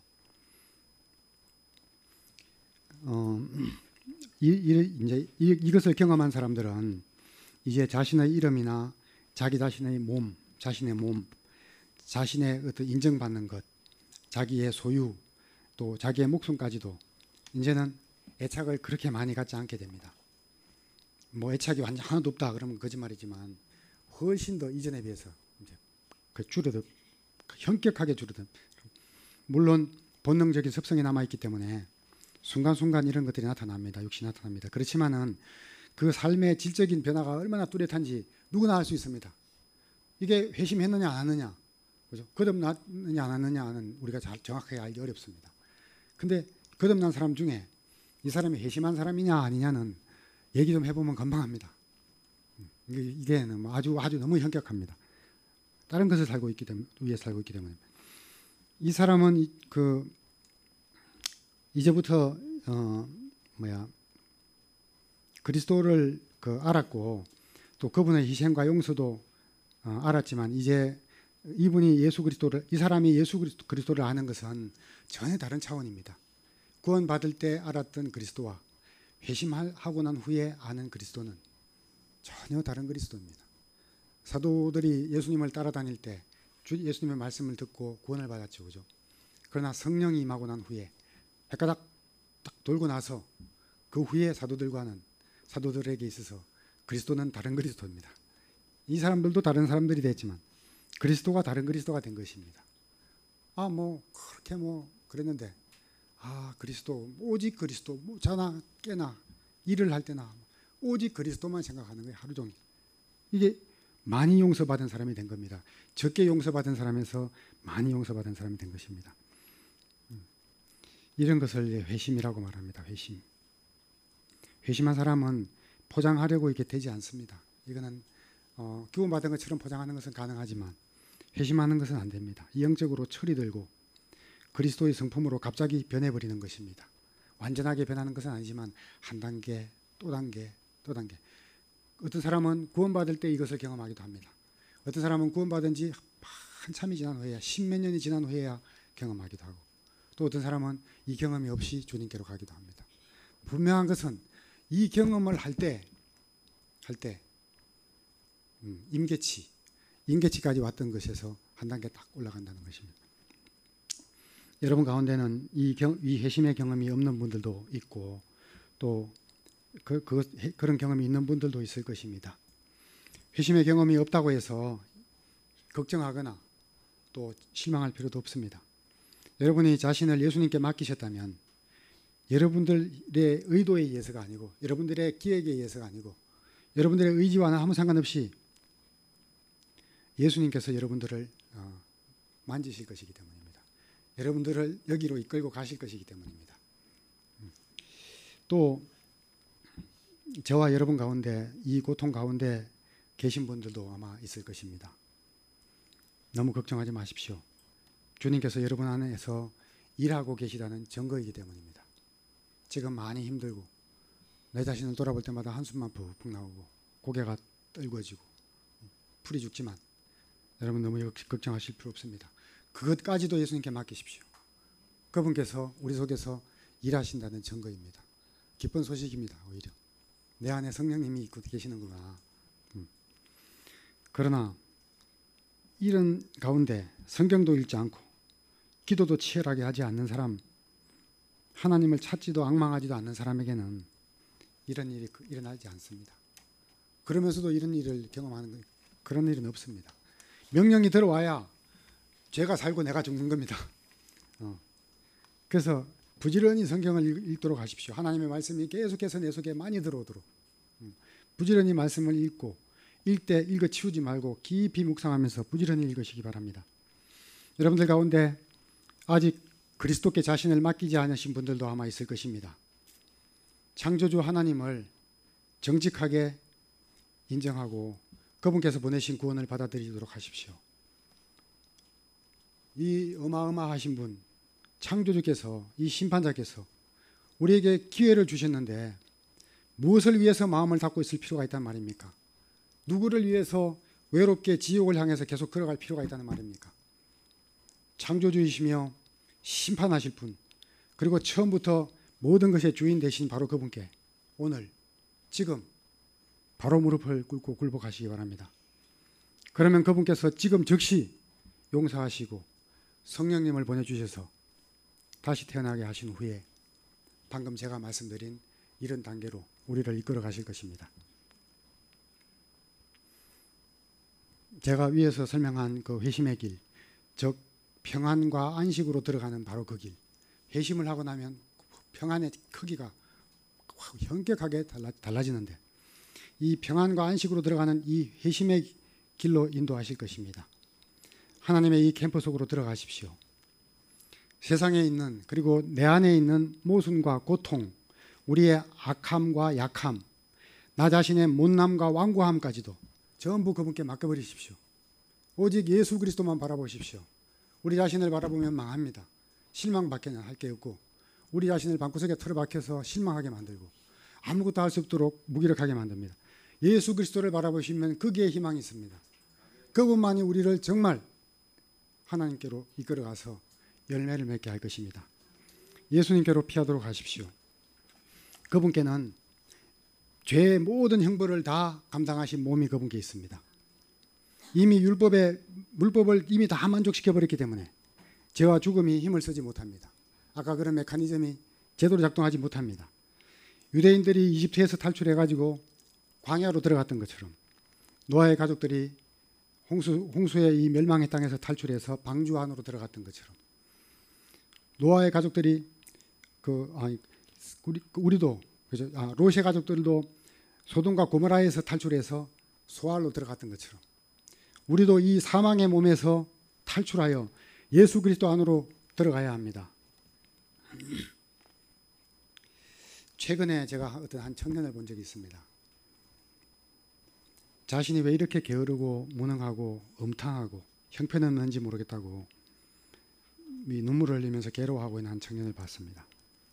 어, 이, 이, 이제 이, 이것을 경험한 사람들은 이제 자신의 이름이나 자기 자신의 몸, 자신의 몸, 자신의 어떤 인정받는 것, 자기의 소유, 또 자기의 목숨까지도 이제는 애착을 그렇게 많이 갖지 않게 됩니다. 뭐 애착이 완전 하나도 없다 그러면 거짓말이지만 훨씬 더 이전에 비해서 이제 그 줄어들, 현격하게 줄어든. 물론 본능적인 습성이 남아 있기 때문에 순간순간 이런 것들이 나타납니다. 육신이 나타납니다. 그렇지만은 그 삶의 질적인 변화가 얼마나 뚜렷한지 누구나 알 수 있습니다. 이게 회심했느냐 안 하느냐, 그죠? 거듭났느냐 안 하느냐는 우리가 잘 정확하게 알기 어렵습니다. 근데 거듭난 사람 중에 이 사람이 회심한 사람이냐 아니냐는 얘기 좀 해보면 금방 합니다. 이게 아주 아주 너무 현격합니다. 다른 것을 살고 있기 때문에, 위에 살고 있기 때문에. 이 사람은 그 이제부터 어 뭐야 그리스도를 그 알았고, 또 그분의 희생과 용서도 어 알았지만, 이제 이분이 예수 그리스도를, 이 사람이 예수 그리스도, 그리스도를 아는 것은 전혀 다른 차원입니다. 구원받을 때 알았던 그리스도와 회심하고 난 후에 아는 그리스도는 전혀 다른 그리스도입니다. 사도들이 예수님을 따라다닐 때 예수님의 말씀을 듣고 구원을 받았죠, 그죠? 그러나 성령이 임하고 난 후에 헷가닥 딱 돌고 나서 그 후에 사도들과는, 사도들에게 있어서 그리스도는 다른 그리스도입니다. 이 사람들도 다른 사람들이 됐지만 그리스도가 다른 그리스도가 된 것입니다. 아, 뭐 그렇게 뭐 그랬는데, 아, 그리스도, 오직 그리스도, 뭐 자나 깨나 일을 할 때나 오직 그리스도만 생각하는 거예요, 하루 종일. 이게 많이 용서받은 사람이 된 겁니다. 적게 용서받은 사람에서 많이 용서받은 사람이 된 것입니다. 이런 것을 회심이라고 말합니다. 회심. 회심한 사람은 포장하려고 이렇게 되지 않습니다. 이거는 어, 구원받은 것처럼 포장하는 것은 가능하지만 회심하는 것은 안 됩니다. 영적으로 철이 들고 그리스도의 성품으로 갑자기 변해버리는 것입니다. 완전하게 변하는 것은 아니지만 한 단계, 또 단계, 또 단계. 어떤 사람은 구원받을 때 이것을 경험하기도 합니다. 어떤 사람은 구원받은 지 한참이 지난 후에야, 십몇 년이 지난 후에야 경험하기도 하고, 또 어떤 사람은 이 경험이 없이 주님께로 가기도 합니다. 분명한 것은 이 경험을 할 때, 할 때 음, 임계치, 임계치까지 왔던 것에서 한 단계 딱 올라간다는 것입니다. 여러분 가운데는 이, 경, 이 회심의 경험이 없는 분들도 있고, 또 그, 그, 그런 경험이 있는 분들도 있을 것입니다. 회심의 경험이 없다고 해서 걱정하거나 또 실망할 필요도 없습니다. 여러분이 자신을 예수님께 맡기셨다면 여러분들의 의도에 의해서가 아니고, 여러분들의 기획에 의해서가 아니고, 여러분들의 의지와는 아무 상관없이 예수님께서 여러분들을 어, 만지실 것이기 때문입니다. 여러분들을 여기로 이끌고 가실 것이기 때문입니다. 또 저와 여러분 가운데, 이 고통 가운데 계신 분들도 아마 있을 것입니다. 너무 걱정하지 마십시오. 주님께서 여러분 안에서 일하고 계시다는 증거이기 때문입니다. 지금 많이 힘들고 내 자신을 돌아볼 때마다 한숨만 푹푹 나오고 고개가 떨궈지고 풀이 죽지만 여러분 너무 걱정하실 필요 없습니다. 그것까지도 예수님께 맡기십시오. 그분께서 우리 속에서 일하신다는 증거입니다. 기쁜 소식입니다. 오히려 내 안에 성령님이 있고 계시는구나. 음. 그러나 이런 가운데 성경도 읽지 않고 기도도 치열하게 하지 않는 사람, 하나님을 찾지도 앙망하지도 않는 사람에게는 이런 일이 일어나지 않습니다. 그러면서도 이런 일을 경험하는 그런 일은 없습니다. 명령이 들어와야 죄가 살고 내가 죽는 겁니다. 어. 그래서 부지런히 성경을 읽도록 하십시오. 하나님의 말씀이 계속해서 내 속에 많이 들어오도록 부지런히 말씀을 읽고 읽되 읽어 치우지 말고 깊이 묵상하면서 부지런히 읽으시기 바랍니다. 여러분들 가운데 아직 그리스도께 자신을 맡기지 않으신 분들도 아마 있을 것입니다. 창조주 하나님을 정직하게 인정하고 그분께서 보내신 구원을 받아들이도록 하십시오. 이 어마어마하신 분, 창조주께서, 이 심판자께서 우리에게 기회를 주셨는데 무엇을 위해서 마음을 닫고 있을 필요가 있단 말입니까? 누구를 위해서 외롭게 지옥을 향해서 계속 걸어갈 필요가 있다는 말입니까? 창조주이시며 심판하실 분, 그리고 처음부터 모든 것의 주인 되신 바로 그분께 오늘 지금 바로 무릎을 꿇고 굴복하시기 바랍니다. 그러면 그분께서 지금 즉시 용서하시고 성령님을 보내주셔서 다시 태어나게 하신 후에 방금 제가 말씀드린 이런 단계로 우리를 이끌어 가실 것입니다. 제가 위에서 설명한 그 회심의 길, 즉 평안과 안식으로 들어가는 바로 그 길, 회심을 하고 나면 평안의 크기가 현격하게 달라, 달라지는데 이 평안과 안식으로 들어가는 이 회심의 길로 인도하실 것입니다. 하나님의 이 캠프 속으로 들어가십시오. 세상에 있는, 그리고 내 안에 있는 모순과 고통, 우리의 악함과 약함, 나 자신의 못남과 완고함까지도 전부 그분께 맡겨버리십시오. 오직 예수 그리스도만 바라보십시오. 우리 자신을 바라보면 망합니다. 실망밖에 할 게 없고 우리 자신을 방구석에 틀어박혀서 실망하게 만들고 아무것도 할 수 없도록 무기력하게 만듭니다. 예수 그리스도를 바라보시면 거기에 희망이 있습니다. 그분만이 우리를 정말 하나님께로 이끌어가서 열매를 맺게 할 것입니다. 예수님께로 피하도록 하십시오. 그분께는 죄의 모든 형벌을 다 감당하신 몸이 그분께 있습니다. 이미 율법의 물법을 이미 다 만족시켜버렸기 때문에 죄와 죽음이 힘을 쓰지 못합니다. 아까 그런 메커니즘이 제대로 작동하지 못합니다. 유대인들이 이집트에서 탈출해가지고 광야로 들어갔던 것처럼 노아의 가족들이 홍수, 홍수의 이 멸망의 땅에서 탈출해서 방주 안으로 들어갔던 것처럼 노아의 가족들이 그 아니 우리, 우리도 그죠? 아, 롯의 가족들도 소돔과 고모라에서 탈출해서 소알로 들어갔던 것처럼 우리도 이 사망의 몸에서 탈출하여 예수 그리스도 안으로 들어가야 합니다. 최근에 제가 어떤 한 청년을 본 적이 있습니다. 자신이 왜 이렇게 게으르고 무능하고 음탕하고 형편없는지 모르겠다고 눈물을 흘리면서 괴로워하고 있는 한 청년을 봤습니다.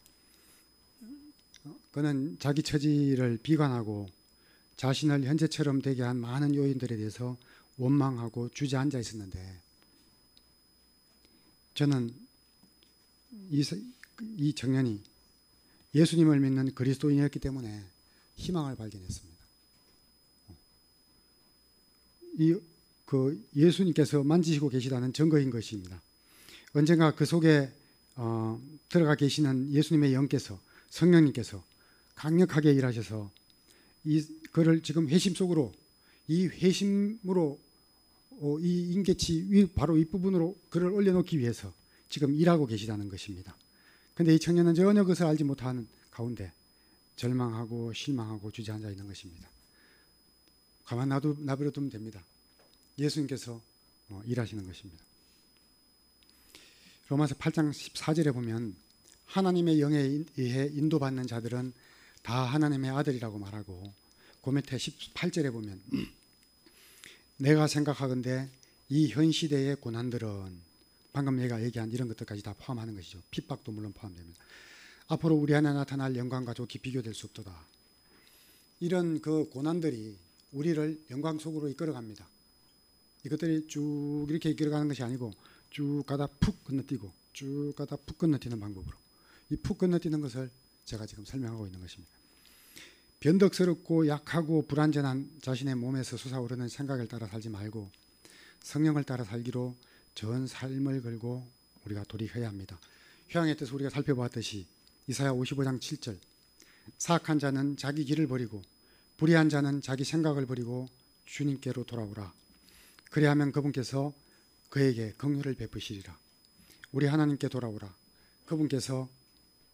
그는 자기 처지를 비관하고 자신을 현재처럼 되게 한 많은 요인들에 대해서 원망하고 주저앉아 있었는데 저는 이, 이 청년이 예수님을 믿는 그리스도인이었기 때문에 희망을 발견했습니다. 이 그 예수님께서 만지시고 계시다는 증거인 것입니다. 언젠가 그 속에 어, 들어가 계시는 예수님의 영께서 성령님께서 강력하게 일하셔서 이 그를 지금 회심 속으로 이 회심으로 어, 이 인계치 위, 바로 윗부분으로 그를 올려놓기 위해서 지금 일하고 계시다는 것입니다. 그런데 이 청년은 전혀 그것을 알지 못하는 가운데 절망하고 실망하고 주저앉아 있는 것입니다. 가만 놔두, 놔버려두면 됩니다. 예수님께서 어, 일하시는 것입니다. 로마서 팔 장 십사 절에 보면 하나님의 영에 의해 인도받는 자들은 다 하나님의 아들이라고 말하고 그 밑에 십팔 절에 보면 내가 생각하건대 이 현 시대의 고난들은 방금 내가 얘기한 이런 것들까지 다 포함하는 것이죠. 핍박도 물론 포함됩니다. 앞으로 우리 안에 나타날 영광과 좋게 비교될 수 없도다. 이런 그 고난들이 우리를 영광 속으로 이끌어갑니다. 이것들이 쭉 이렇게 이끌어가는 것이 아니고 쭉 가다 푹 건너뛰고 쭉 가다 푹 건너뛰는 방법으로 이 푹 건너뛰는 것을 제가 지금 설명하고 있는 것입니다. 변덕스럽고 약하고 불완전한 자신의 몸에서 솟아오르는 생각을 따라 살지 말고 성령을 따라 살기로 전 삶을 걸고 우리가 돌이켜야 합니다. 휴양의 뜻을 우리가 살펴보았듯이 이사야 오십오 장 칠 절 사악한 자는 자기 길을 버리고 불의한 자는 자기 생각을 버리고 주님께로 돌아오라. 그리하면 그분께서 그에게 긍휼을 베푸시리라. 우리 하나님께 돌아오라. 그분께서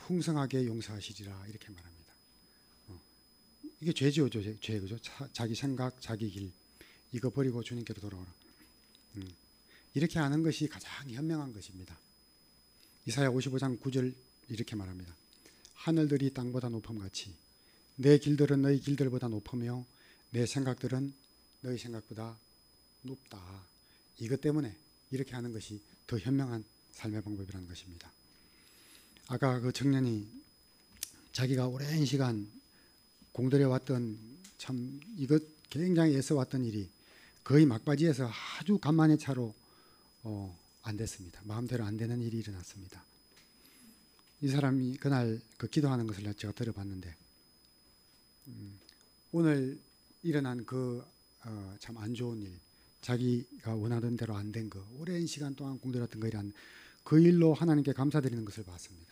풍성하게 용서하시리라 이렇게 말합니다. 어. 이게 죄죠, 죄, 죄 그죠? 자, 자기 생각, 자기 길 이거 버리고 주님께로 돌아오라. 음. 이렇게 하는 것이 가장 현명한 것입니다. 이사야 오십오 장 구 절 이렇게 말합니다. 하늘들이 땅보다 높음같이 내 길들은 너희 길들보다 높으며 내 생각들은 너희 생각보다 높다. 이것 때문에 이렇게 하는 것이 더 현명한 삶의 방법이라는 것입니다. 아까 그 청년이 자기가 오랜 시간 공들여 왔던 참 이것 굉장히 애써왔던 일이 거의 막바지에서 아주 간만의 차로 어, 안 됐습니다. 마음대로 안 되는 일이 일어났습니다. 이 사람이 그날 그 기도하는 것을 제가 들어봤는데 음, 오늘 일어난 그 참 안 좋은 일, 자기가 원하던 대로 안 된 거, 오랜 시간 동안 공들였던 거란 그 일로 하나님께 감사드리는 것을 봤습니다.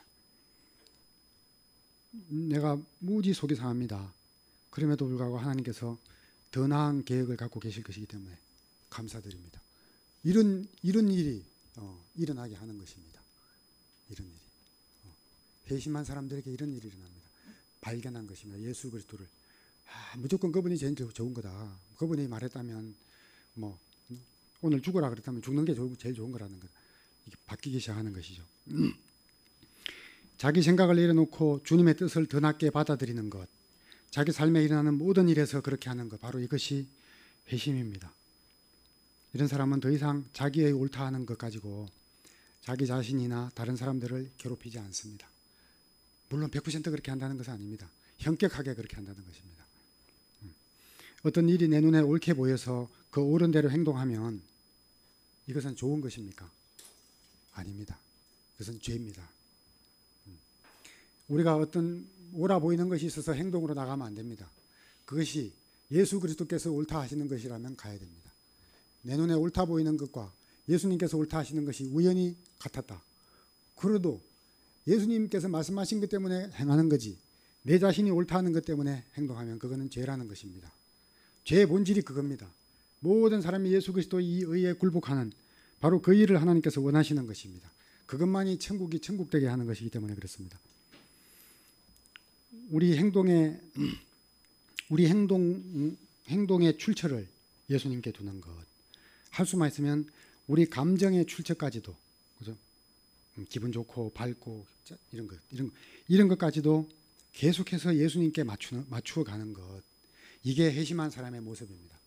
내가 무지 속이 상합니다. 그럼에도 불구하고 하나님께서 더 나은 계획을 갖고 계실 것이기 때문에 감사드립니다. 이런 이런 일이 어, 일어나게 하는 것입니다. 이런 일이 어, 회심한 사람들에게 이런 일이 일어납니다. 발견한 것입니다. 예수 그리스도를 아, 무조건 그분이 제일 좋은 거다. 그분이 말했다면 뭐 오늘 죽어라 그랬다면 죽는 게 제일 좋은 거라는 것. 이게 바뀌기 시작하는 것이죠. 자기 생각을 내려놓고 주님의 뜻을 더 낮게 받아들이는 것, 자기 삶에 일어나는 모든 일에서 그렇게 하는 것, 바로 이것이 회심입니다. 이런 사람은 더 이상 자기의 옳다 하는 것 가지고 자기 자신이나 다른 사람들을 괴롭히지 않습니다. 물론 백 퍼센트 그렇게 한다는 것은 아닙니다. 현격하게 그렇게 한다는 것입니다. 어떤 일이 내 눈에 옳게 보여서 그 옳은 대로 행동하면 이것은 좋은 것입니까? 아닙니다. 그것은 죄입니다. 우리가 어떤 옳아 보이는 것이 있어서 행동으로 나가면 안 됩니다. 그것이 예수 그리스도께서 옳다 하시는 것이라면 가야 됩니다. 내 눈에 옳다 보이는 것과 예수님께서 옳다 하시는 것이 우연히 같았다. 그래도 예수님께서 말씀하신 것 때문에 행하는 거지 내 자신이 옳다 하는 것 때문에 행동하면 그거는 죄라는 것입니다. 죄의 본질이 그겁니다. 모든 사람이 예수 그리스도의 이 의에 굴복하는 바로 그 일을 하나님께서 원하시는 것입니다. 그것만이 천국이 천국되게 하는 것이기 때문에 그렇습니다. 우리 행동의 우리 행동 행동의 출처를 예수님께 두는 것. 할 수만 있으면 우리 감정의 출처까지도 그죠? 기분 좋고 밝고 이런 것 이런 이런 것까지도 계속해서 예수님께 맞추 맞추어 가는 것. 이게 회심한 사람의 모습입니다.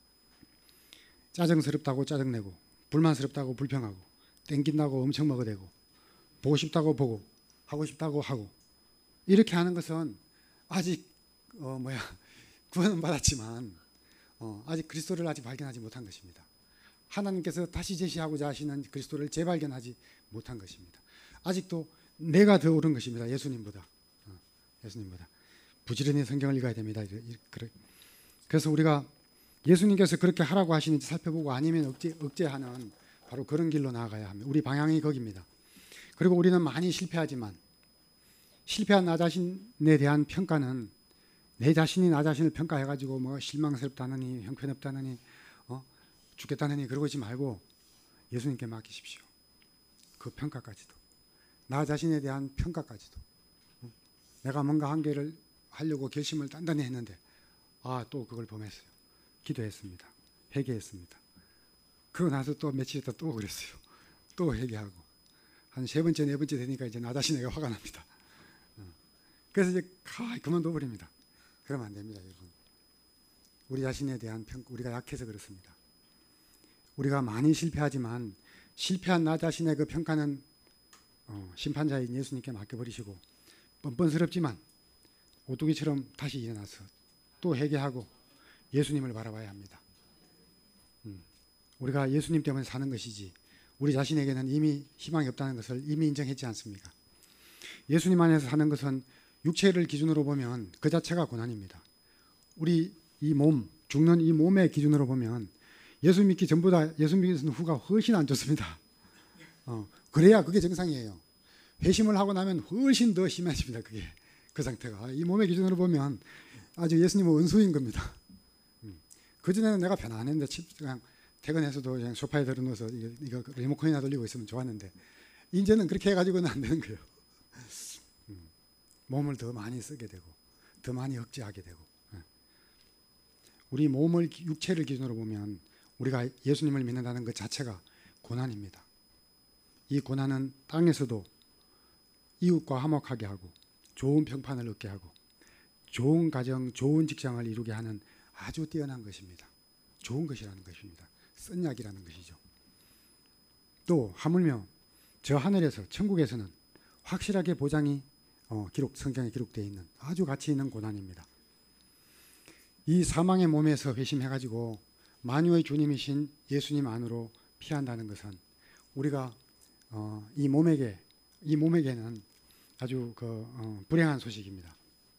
짜증스럽다고 짜증내고 불만스럽다고 불평하고 땡긴다고 엄청 먹어대고 보고 싶다고 보고 하고 싶다고 하고 이렇게 하는 것은 아직 어 뭐야 구원은 받았지만 어 아직 그리스도를 아직 발견하지 못한 것입니다. 하나님께서 다시 제시하고자 하시는 그리스도를 재발견하지 못한 것입니다. 아직도 내가 더 옳은 것입니다. 예수님보다 어, 예수님보다 부지런히 성경을 읽어야 됩니다. 그래서 우리가 예수님께서 그렇게 하라고 하시는지 살펴보고 아니면 억제, 억제하는 바로 그런 길로 나아가야 합니다. 우리 방향이 거기입니다. 그리고 우리는 많이 실패하지만 실패한 나 자신에 대한 평가는 내 자신이 나 자신을 평가해가지고 뭐 실망스럽다느니 형편없다느니 어? 죽겠다느니 그러지 말고 예수님께 맡기십시오. 그 평가까지도 나 자신에 대한 평가까지도 어? 내가 뭔가 한 개를 하려고 결심을 단단히 했는데 아, 또 그걸 범했어요. 기도했습니다. 회개했습니다. 그러고 나서 또 며칠 있다 또 그랬어요. 또 회개하고 한 세 번째 네 번째 되니까 이제 나 자신에게 화가 납니다. 그래서 이제 가만히 그만둬 버립니다. 그러면 안 됩니다, 여러분. 우리 자신에 대한 평가, 우리가 약해서 그렇습니다. 우리가 많이 실패하지만 실패한 나 자신의 그 평가는 어, 심판자인 예수님께 맡겨버리시고 뻔뻔스럽지만 오뚜기처럼 다시 일어나서 또 회개하고 예수님을 바라봐야 합니다. 음, 우리가 예수님 때문에 사는 것이지 우리 자신에게는 이미 희망이 없다는 것을 이미 인정했지 않습니까? 예수님 안에서 사는 것은 육체를 기준으로 보면 그 자체가 고난입니다. 우리 이 몸, 죽는 이 몸의 기준으로 보면 예수 믿기 전보다 예수 믿기 후가 훨씬 안 좋습니다. 어, 그래야 그게 정상이에요. 회심을 하고 나면 훨씬 더 심해집니다. 그게 그 상태가 이 몸의 기준으로 보면 아주 예수님은 은수인 겁니다. 음. 그전에는 내가 편안했는데 그냥 퇴근해서도 그냥 소파에 들어누워서 이거, 이거 리모컨이나 돌리고 있으면 좋았는데 이제는 그렇게 해가지고는 안 되는 거예요. 음. 몸을 더 많이 쓰게 되고 더 많이 억제하게 되고, 우리 몸을 육체를 기준으로 보면 우리가 예수님을 믿는다는 것 자체가 고난입니다. 이 고난은 땅에서도 이웃과 화목하게 하고 좋은 평판을 얻게 하고 좋은 가정, 좋은 직장을 이루게 하는 아주 뛰어난 것입니다. 좋은 것이라는 것입니다. 쓴 약이라는 것이죠. 또 하물며 저 하늘에서 천국에서는 확실하게 보장이 어, 기록 성경에 기록되어 있는 아주 가치 있는 고난입니다. 이 사망의 몸에서 회심해가지고 만유의 주님이신 예수님 안으로 피한다는 것은 우리가 어, 이 몸에게 이 몸에게는 아주 그 어, 불행한 소식입니다.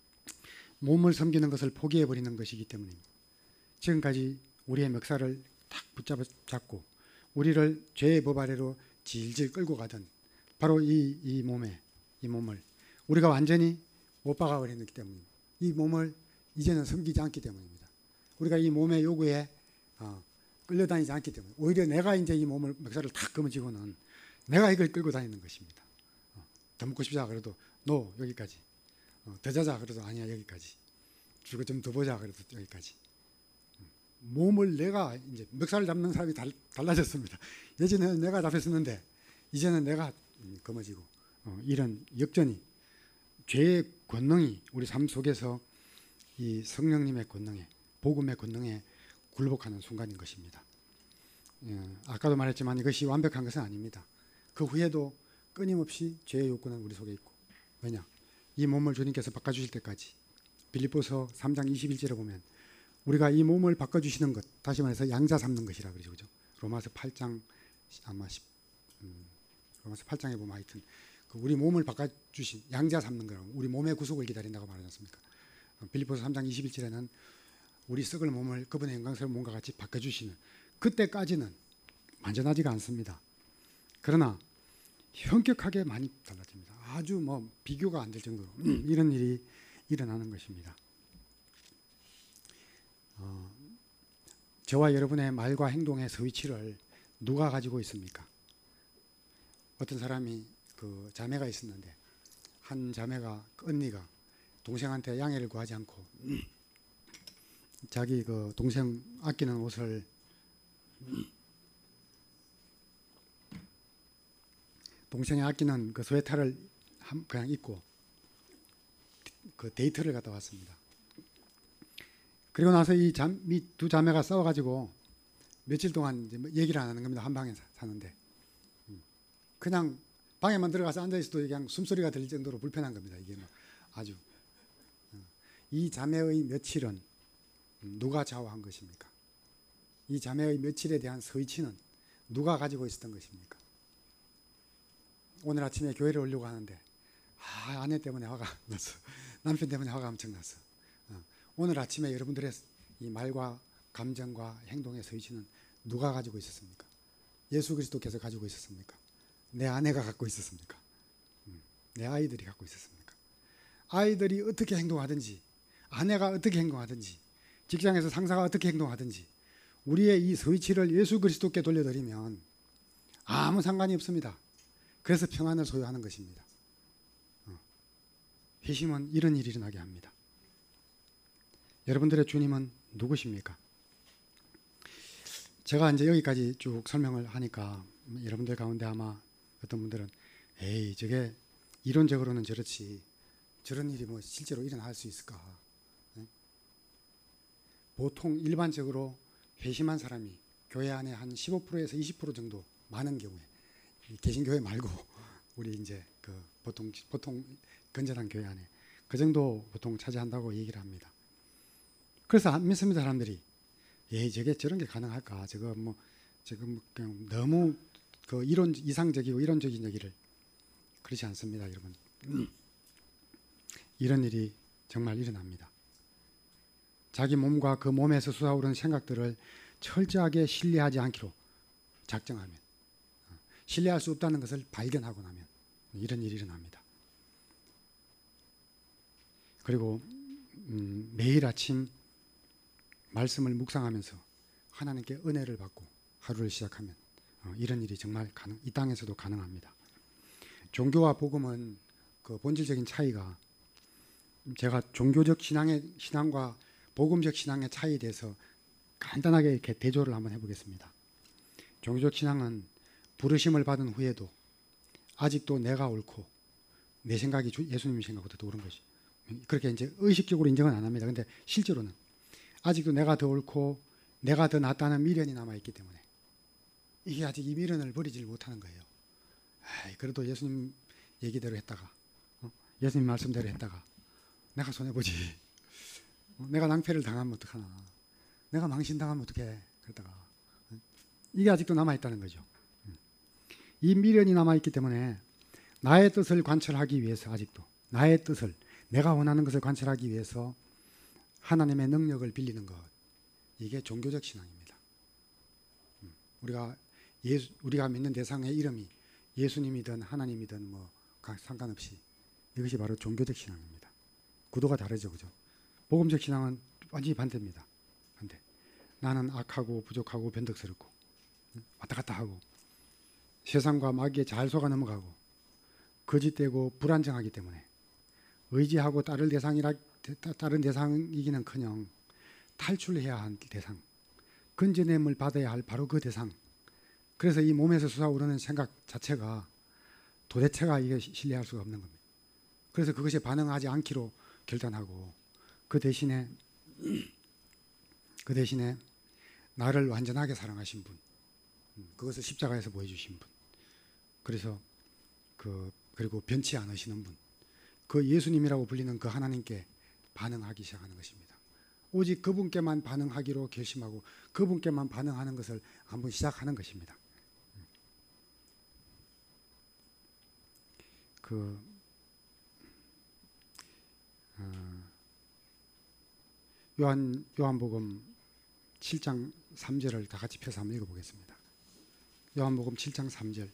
몸을 섬기는 것을 포기해 버리는 것이기 때문입니다. 지금까지 우리의 멱살을 탁 붙잡고 우리를 죄의 법 아래로 질질 끌고 가던 바로 이, 이 몸에 이 몸을 우리가 완전히 못 박아 버리기 때문입니다. 이 몸을 이제는 섬기지 않기 때문입니다. 우리가 이 몸의 요구에 어, 끌려다니지 않기 때문에 오히려 내가 이제 이 몸을 멱살을 탁 거머쥐고는 내가 이걸 끌고 다니는 것입니다. 어, 더 먹고 싶자 그래도 너 여기까지, 어, 더 자자 그래도 아니야 여기까지, 그리고 좀 더 보자 그래도 여기까지. 몸을 내가 이제 멱살을 잡는 사람이 달, 달라졌습니다. 예전에는 내가 잡혔었는데 이제는 내가 거머쥐고 어, 이런 역전이 죄의 권능이 우리 삶 속에서 이 성령님의 권능에 복음의 권능에 굴복하는 순간인 것입니다. 예, 아까도 말했지만 이것이 완벽한 것은 아닙니다. 그 후에도 끊임없이 죄의 욕구는 우리 속에 있고, 왜냐? 이 몸을 주님께서 바꿔주실 때까지 빌립보서 삼 장 이십일 절에 보면 우리가 이 몸을 바꿔주시는 것, 다시 말해서 양자 삼는 것이라 그러죠. 그죠? 로마서 팔 장 아마 십, 음, 로마서 팔 장에 보면 하여튼 그 우리 몸을 바꿔주신 양자 삼는 거라고, 우리 몸의 구속을 기다린다고 말하지 않습니까? 빌립보서 삼 장 이십일 절에는 우리 썩을 몸을 그분의 영광스러운 몸과 같이 바꿔주시는, 그때까지는 완전하지가 않습니다. 그러나 현격하게 많이 달라집니다. 아주 뭐 비교가 안 될 정도로 이런 일이 일어나는 것입니다. 어, 저와 여러분의 말과 행동의 서위치를 누가 가지고 있습니까? 어떤 사람이 그 자매가 있었는데 한 자매가 언니가 동생한테 양해를 구하지 않고 자기 그 동생 아끼는 옷을 동생이 아끼는 그 스웨터를 그냥 입고 그 데이트를 갔다 왔습니다. 그리고 나서 이 두 자매가 싸워가지고 며칠 동안 이제 얘기를 안 하는 겁니다. 한 방에 사는데 그냥 방에만 들어가서 앉아 있어도 그냥 숨소리가 들릴 정도로 불편한 겁니다. 이게 뭐 아주 이 자매의 며칠은 누가 좌우한 것입니까? 이 자매의 며칠에 대한 서위치는 누가 가지고 있었던 것입니까? 오늘 아침에 교회를 오려고 하는데 아, 아내 때문에 화가 났어. 남편 때문에 화가 엄청 났어. 어. 오늘 아침에 여러분들의 이 말과 감정과 행동의 서위치는 누가 가지고 있었습니까? 예수 그리스도께서 가지고 있었습니까? 내 아내가 갖고 있었습니까? 음. 내 아이들이 갖고 있었습니까? 아이들이 어떻게 행동하든지, 아내가 어떻게 행동하든지, 직장에서 상사가 어떻게 행동하든지 우리의 이 서위치를 예수 그리스도께 돌려드리면 아무 상관이 없습니다. 그래서 평안을 소유하는 것입니다. 어. 회심은 이런 일이 일어나게 합니다. 여러분들의 주님은 누구십니까? 제가 이제 여기까지 쭉 설명을 하니까 여러분들 가운데 아마 어떤 분들은 에이 저게 이론적으로는 저렇지 저런 일이 뭐 실제로 일어날 수 있을까? 네? 보통 일반적으로 회심한 사람이 교회 안에 한 십오 퍼센트에서 이십 퍼센트 정도 많은 경우에 개신교회 말고 우리 이제 그 보통 보통 건전한 교회 안에 그 정도 보통 차지한다고 얘기를 합니다. 그래서 안 믿습니다. 사람들이 예 저게 저런 게 가능할까? 저거 뭐 지금 그냥 너무 그 이론 이상적이고 이론적인 얘기를 그렇지 않습니다, 여러분. 이런 일이 정말 일어납니다. 자기 몸과 그 몸에서 솟아오르는 생각들을 철저하게 신뢰하지 않기로 작정하면, 신뢰할 수 없다는 것을 발견하고 나면 이런 일이 일어납니다. 그리고 음, 매일 아침 말씀을 묵상하면서 하나님께 은혜를 받고 하루를 시작하면 어, 이런 일이 정말 가능, 이 땅에서도 가능합니다. 종교와 복음은 그 본질적인 차이가 제가 종교적 신앙의 신앙과 복음적 신앙의 차이에 대해서 간단하게 이렇게 대조를 한번 해보겠습니다. 종교적 신앙은 부르심을 받은 후에도 아직도 내가 옳고 내 생각이 예수님 생각보다 더 옳은 것이, 그렇게 이제 의식적으로 인정은 안 합니다. 근데 실제로는 아직도 내가 더 옳고 내가 더 낫다는 미련이 남아있기 때문에 이게 아직 이 미련을 버리질 못하는 거예요. 에이, 그래도 예수님 얘기대로 했다가 어? 예수님 말씀대로 했다가 내가 손해보지. 어? 내가 낭패를 당하면 어떡하나. 내가 망신당하면 어떡해. 그러다가 어? 이게 아직도 남아있다는 거죠. 이 미련이 남아있기 때문에 나의 뜻을 관철하기 위해서, 아직도 나의 뜻을, 내가 원하는 것을 관철하기 위해서 하나님의 능력을 빌리는 것, 이게 종교적 신앙입니다. 우리가 예수, 우리가 믿는 대상의 이름이 예수님이든 하나님이든 뭐 상관없이 이것이 바로 종교적 신앙입니다. 구도가 다르죠, 그죠? 복음적 신앙은 완전히 반대입니다. 반대. 나는 악하고 부족하고 변덕스럽고 왔다 갔다 하고 세상과 마귀에 잘 속아 넘어가고 거짓되고 불안정하기 때문에 의지하고 따를 대상이라 다른 대상이기는커녕 탈출해야 할 대상, 건져냄을 받아야 할 바로 그 대상. 그래서 이 몸에서 솟아오르는 생각 자체가 도대체가 이게 신뢰할 수가 없는 겁니다. 그래서 그것에 반응하지 않기로 결단하고 그 대신에 그 대신에 나를 완전하게 사랑하신 분, 그것을 십자가에서 보여주신 분, 그래서 그 그리고 변치 않으시는 분, 그 예수님이라고 불리는 그 하나님께 반응하기 시작하는 것입니다. 오직 그분께만 반응하기로 결심하고 그분께만 반응하는 것을 한번 시작하는 것입니다. 그 어, 요한 요한복음 칠 장 삼 절을 다 같이 펴서 한번 읽어보겠습니다. 요한복음 칠 장 삼 절.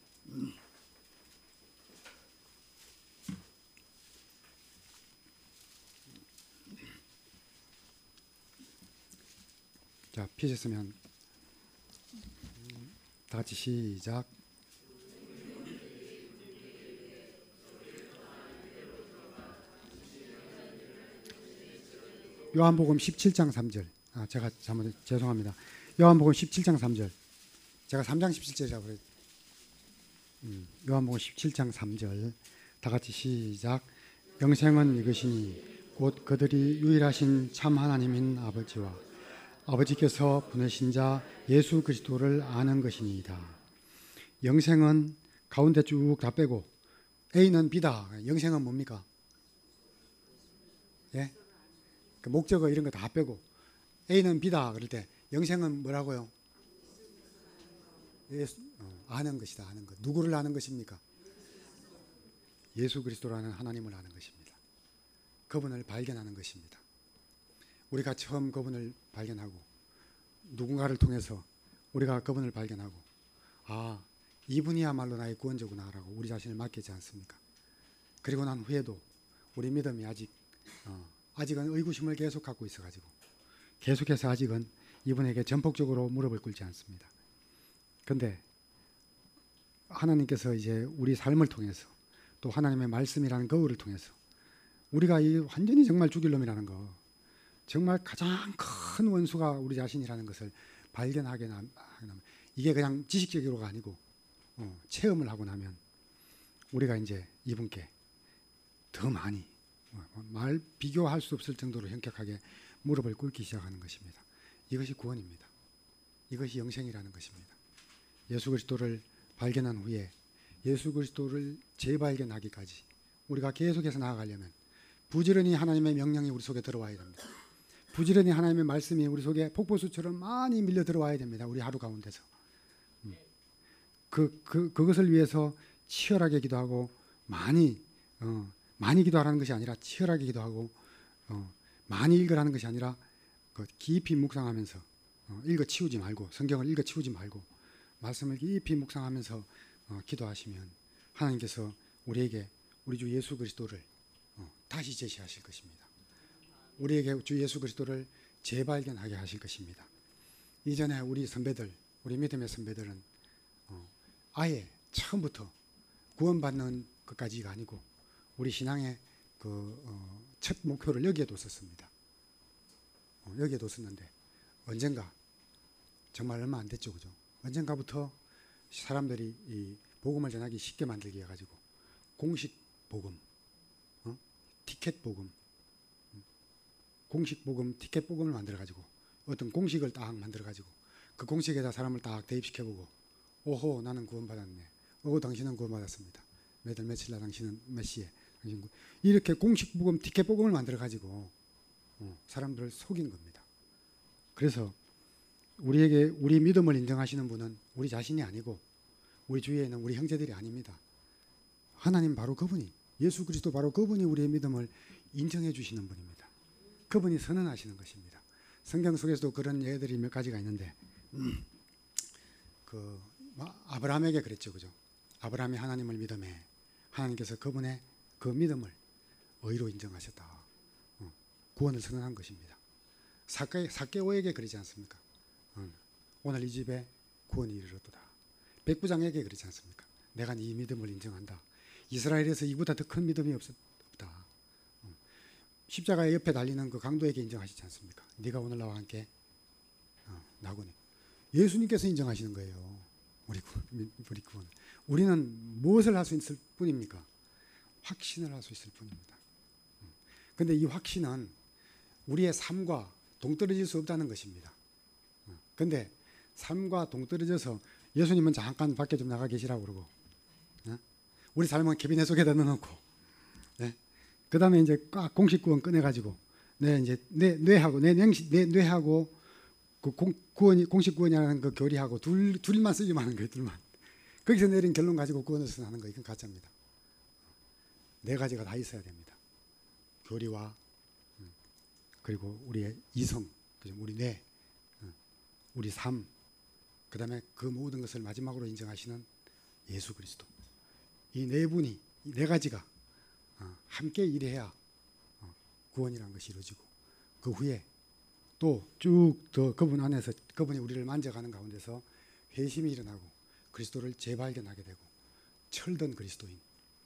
자, 피셨으면 다 같이 시작. 요한복음 십칠 장 삼 절. 아, 제가 잘못, 죄송합니다. 요한복음 십칠 장 삼 절. 제가 삼 장 십칠 절이라고 그랬. 음, 요한복음 십칠 장 삼 절. 다 같이 시작. 영생은 이것이니 곧 그들이 유일하신 참 하나님인 아버지와 아버지께서 보내신 자 예수 그리스도를 아는 것이니이다. 영생은 가운데 쭉 다 빼고 A는 B다. 영생은 뭡니까? 예? 그 목적어 이런 거 다 빼고 A는 B다. 그럴 때 영생은 뭐라고요? 예수, 어, 아는 것이다. 아는 것. 누구를 아는 것입니까? 예수 그리스도라는 하나님을 아는 것입니다. 그분을 발견하는 것입니다. 우리가 처음 그분을 발견하고 누군가를 통해서 우리가 그분을 발견하고 아, 이분이야말로 나의 구원자구나라고 우리 자신을 맡기지 않습니까? 그리고 난 후에도 우리 믿음이 아직 어, 아직은 의구심을 계속 갖고 있어가지고 계속해서 아직은 이분에게 전폭적으로 무릎을 꿇지 않습니다. 그런데 하나님께서 이제 우리 삶을 통해서 또 하나님의 말씀이라는 거울을 통해서 우리가 이 완전히 정말 죽일 놈이라는 거, 정말 가장 큰 원수가 우리 자신이라는 것을 발견하게 나면 이게 그냥 지식적으로가 아니고 어, 체험을 하고 나면 우리가 이제 이분께 더 많이 어, 말 비교할 수 없을 정도로 현격하게 무릎을 꿇기 시작하는 것입니다. 이것이 구원입니다. 이것이 영생이라는 것입니다. 예수 그리스도를 발견한 후에 예수 그리스도를 재발견하기까지 우리가 계속해서 나아가려면 부지런히 하나님의 명령이 우리 속에 들어와야 됩니다. 부지런히 하나님의 말씀이 우리 속에 폭포수처럼 많이 밀려 들어와야 됩니다. 우리 하루 가운데서. 그, 그, 그것을 위해서 치열하게 기도하고 많이, 어, 많이 기도하라는 것이 아니라 치열하게 기도하고 어, 많이 읽으라는 것이 아니라 그 깊이 묵상하면서 어, 읽어치우지 말고 성경을 읽어치우지 말고 말씀을 깊이 묵상하면서 어, 기도하시면 하나님께서 우리에게 우리 주 예수 그리스도를 어, 다시 제시하실 것입니다. 우리에게 주 예수 그리스도를 재발견하게 하실 것입니다. 이전에 우리 선배들, 우리 믿음의 선배들은 어, 아예 처음부터 구원받는 것까지가 아니고 우리 신앙의 그 어, 첫 목표를 여기에 뒀었습니다. 어, 여기에 뒀었는데 언젠가 정말 얼마 안 됐죠, 그죠? 언젠가부터 사람들이 이 복음을 전하기 쉽게 만들게 해가지고 공식 복음, 어? 티켓 복음, 공식 복음, 티켓 복음을 만들어가지고 어떤 공식을 딱 만들어가지고 그 공식에다 사람을 딱 대입시켜보고 오호 나는 구원받았네, 오호 당신은 구원받았습니다, 몇월 며칠날 당신은 몇 시에 당신 구... 이렇게 공식 복음, 티켓 복음을 만들어가지고 어, 사람들을 속인 겁니다. 그래서 우리에게 우리 믿음을 인정하시는 분은 우리 자신이 아니고 우리 주위에 있는 우리 형제들이 아닙니다. 하나님 바로 그분이, 예수 그리스도 바로 그분이 우리의 믿음을 인정해 주시는 분입니다. 그분이 선언하시는 것입니다. 성경 속에서도 그런 예들이 몇 가지가 있는데 음, 그 아브라함에게 그랬죠, 그죠? 아브라함이 하나님을 믿음에 하나님께서 그분의 그 믿음을 의로 인정하셨다. 어, 구원을 선언한 것입니다. 사케, 사케오에게 그러지 않습니까? 어, 오늘 이 집에 구원이 이르렀도다. 백부장에게 그러지 않습니까? 내가 네 믿음을 인정한다. 이스라엘에서 이보다 더 큰 믿음이 없, 없다. 어, 십자가의 옆에 달리는 그 강도에게 인정하시지 않습니까? 네가 오늘 나와 함께 어, 나구니. 예수님께서 인정하시는 거예요. 우리 구원, 우리 구원. 우리는 무엇을 할 수 있을 뿐입니까? 확신을 할 수 있을 뿐입니다. 그런데 이 확신은 우리의 삶과 동떨어질 수 없다는 것입니다. 그런데 삶과 동떨어져서 예수님은 잠깐 밖에 좀 나가 계시라고 그러고, 우리 삶은 캐비넷 속에다 넣어놓고, 그 다음에 이제 꽉 공식 구원 꺼내가지고, 내 이제 내 뇌하고 내 뇌, 내 뇌하고 그 공, 구원이 공식 구원이라는 그 교리하고 둘 둘만 쓰기만 하는 거예요, 둘만. 거기서 내린 결론 가지고 구원을 선하는 거, 이건 가짜입니다. 네 가지가 다 있어야 됩니다. 교리와 그리고 우리의 이성, 우리 뇌, 우리 삶, 그 다음에 그 모든 것을 마지막으로 인정하시는 예수 그리스도. 이 네 분이, 이 네 가지가 함께 일해야 구원이라는 것이 이루어지고, 그 후에 또 쭉 더 그분 안에서 그분이 우리를 만져가는 가운데서 회심이 일어나고 그리스도를 재발견하게 되고 철든 그리스도인,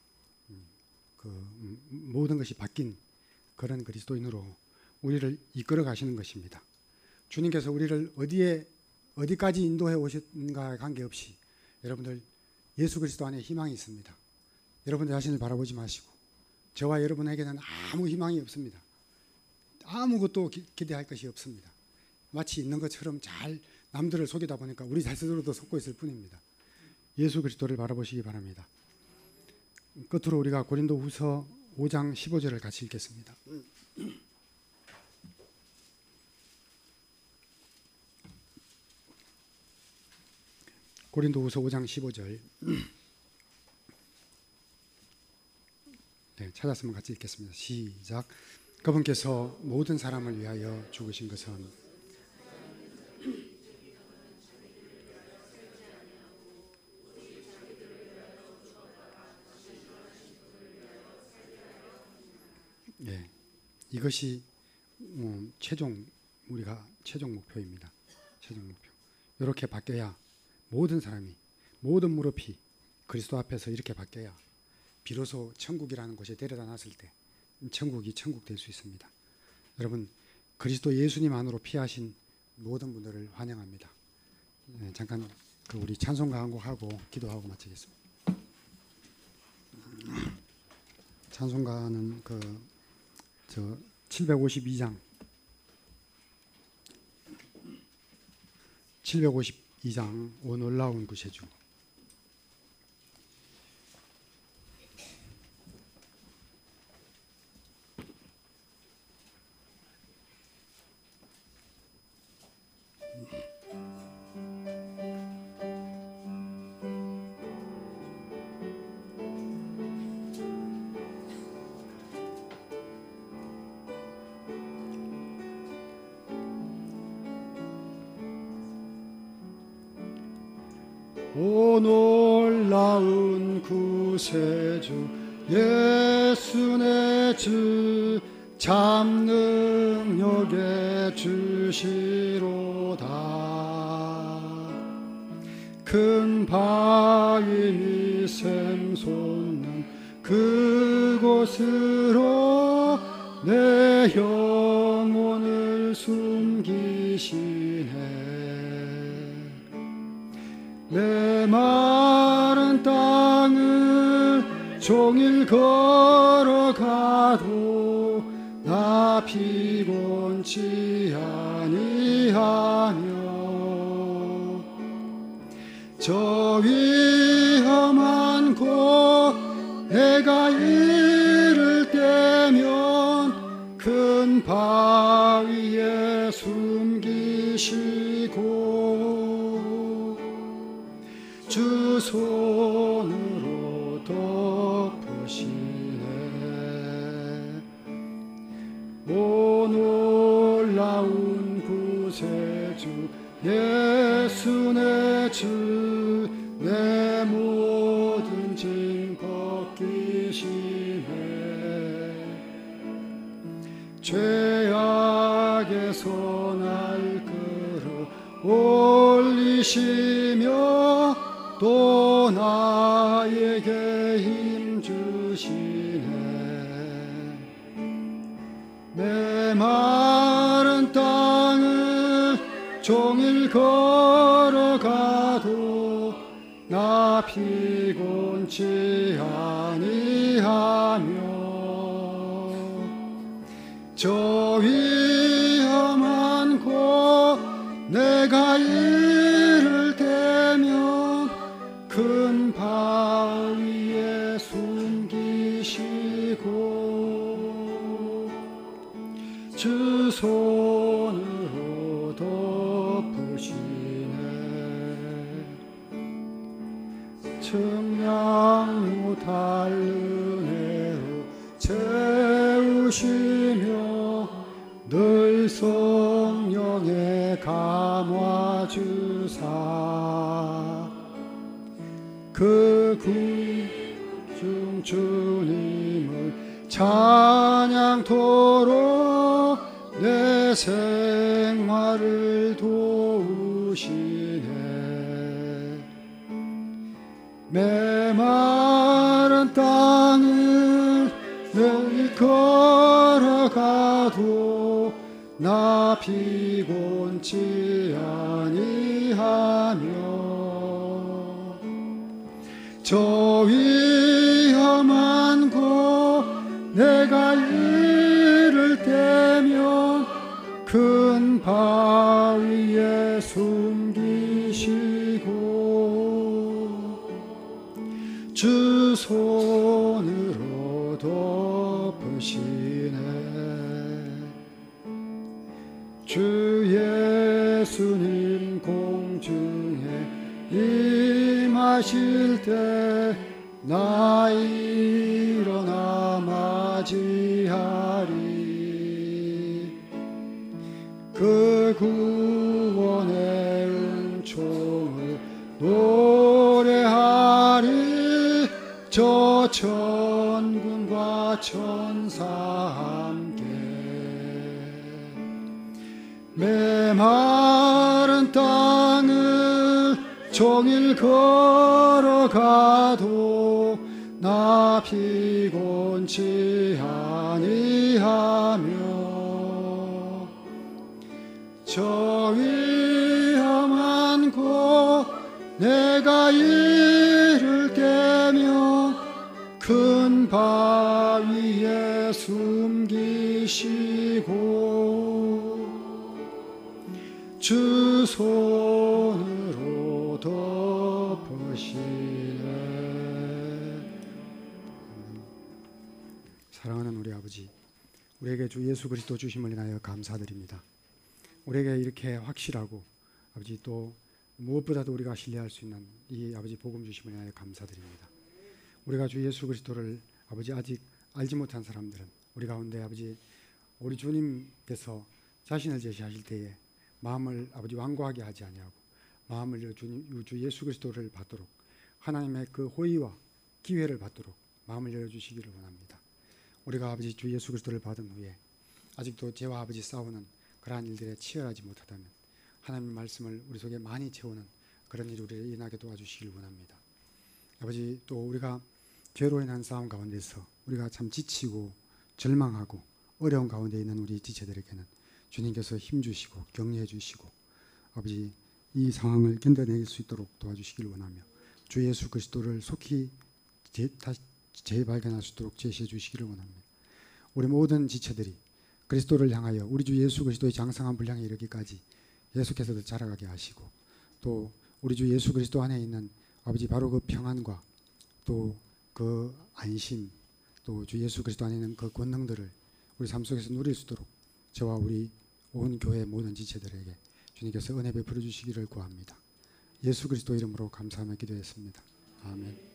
그 모든 것이 바뀐 그런 그리스도인으로 우리를 이끌어 가시는 것입니다. 주님께서 우리를 어디에 어디까지 인도해 오셨는가에 관계없이 여러분들 예수 그리스도 안에 희망이 있습니다. 여러분들 자신을 바라보지 마시고, 저와 여러분에게는 아무 희망이 없습니다. 아무것도 기, 기대할 것이 없습니다. 마치 있는 것처럼 잘 남들을 속이다 보니까 우리 자신으로도 속고 있을 뿐입니다. 예수 그리스도를 바라보시기 바랍니다. 끝으로 우리가 고린도후서 오 장 십오 절을 같이 읽겠습니다. 고린도후서 오 장 십오 절. 네, 찾았으면 같이 읽겠습니다. 시작. 그분께서 모든 사람을 위하여 죽으신 것은 네, 이것이 음, 최종 우리가 최종 목표입니다. 최종 목표. 이렇게 바뀌어야 모든 사람이, 모든 무릎이 그리스도 앞에서 이렇게 바뀌어야 비로소 천국이라는 곳에 데려다 놨을 때 천국이 천국 될 수 있습니다. 여러분, 그리스도 예수님 안으로 피하신 모든 분들을 환영합니다. 네, 잠깐 그 우리 찬송가 한 곡 하고 기도하고 마치겠습니다. 찬송가는 그 저 칠백오십이 장 칠백오십이 장 오 놀라운 구세주. 오 놀라운 구세주 예수 내 주 참 능력의 주시로다. 큰 바위니 샘솟는 그곳으로 내 영혼을 숨기시네. 내 마른 땅을 종일 걸어가도 나 피곤치 아니하며 저 위험한 곳 내가 이를 때면 큰 바위에 숨기시고 주 손으로 덮으시네. 오 놀라운 구세주 예수 내 주 내 모든 짐 벗기시네. 죄악에서 날 끌어 올리시며 또 나에게 힘 주시네. 내 마른 땅을 종일 걸어가도 나 피곤치 아니하며 저 위험한 곳 내가 이를 때면 큰 바위에 숨기시고 주 손으로 덮으시네. 청량무 달은혜로 채우시며 늘 성령에 감화주사 그 군중 주님을 찬양토록 내 생활을 도우시네. 메마른 땅을 늘 걸어가도 나 피곤치 아니하며 저 위험한 곳 내가 이를 때면 큰 바위에 숨기시고 주 손으로 덮으시네. 주 예수님 공중에 임하실 때 나 일어나 맞이하리. 그 구원의 은총을 노래하리. 저 천군과 천사 함께 메마른 땅을 종일 걸어가도 나 피곤치 아니하며 저 위험한 곳 내가 이를 때면 큰 바위에 숨기시고 주 손으로 덮으시네. 사랑하는 우리 아버지, 우리에게 주 예수 그리스도 주심을 인하여 감사드립니다. 우리에게 이렇게 확실하고 아버지 또 무엇보다도 우리가 신뢰할 수 있는 이 아버지 복음 주심을 인하여 감사드립니다. 우리가 주 예수 그리스도를 아버지 아직 알지 못한 사람들은 우리 가운데 아버지 우리 주님께서 자신을 제시하실 때에 마음을 아버지 완고하게 하지 아니하고 마음을 주님, 주 예수 그리스도를 받도록 하나님의 그 호의와 기회를 받도록 마음을 열어주시기를 원합니다. 우리가 아버지 주 예수 그리스도를 받은 후에 아직도 죄와 아버지 싸우는 그러한 일들에 치열하지 못하다면 하나님의 말씀을 우리 속에 많이 채우는 그런 일이 우리를 일어나게 도와주시길 원합니다. 아버지 또 우리가 죄로 인한 싸움 가운데서 우리가 참 지치고 절망하고 어려운 가운데 있는 우리 지체들에게는 주님께서 힘주시고 격려해 주시고 아버지 이 상황을 견뎌낼 수 있도록 도와주시길 원하며 주 예수 그리스도를 속히 재, 다시 재발견할 수 있도록 제시해 주시기를 원합니다. 우리 모든 지체들이 그리스도를 향하여 우리 주 예수 그리스도의 장성한 분량에 이르기까지 계속해서 자라가게 하시고 또 우리 주 예수 그리스도 안에 있는 아버지 바로 그 평안과 또 그 안심 또 주 예수 그리스도 안에 있는 그 권능들을 우리 삶 속에서 누릴 수 있도록 저와 우리 온 교회 모든 지체들에게 주님께서 은혜 베풀어 주시기를 구합니다. 예수 그리스도 이름으로 감사하며 기도했습니다. 아멘.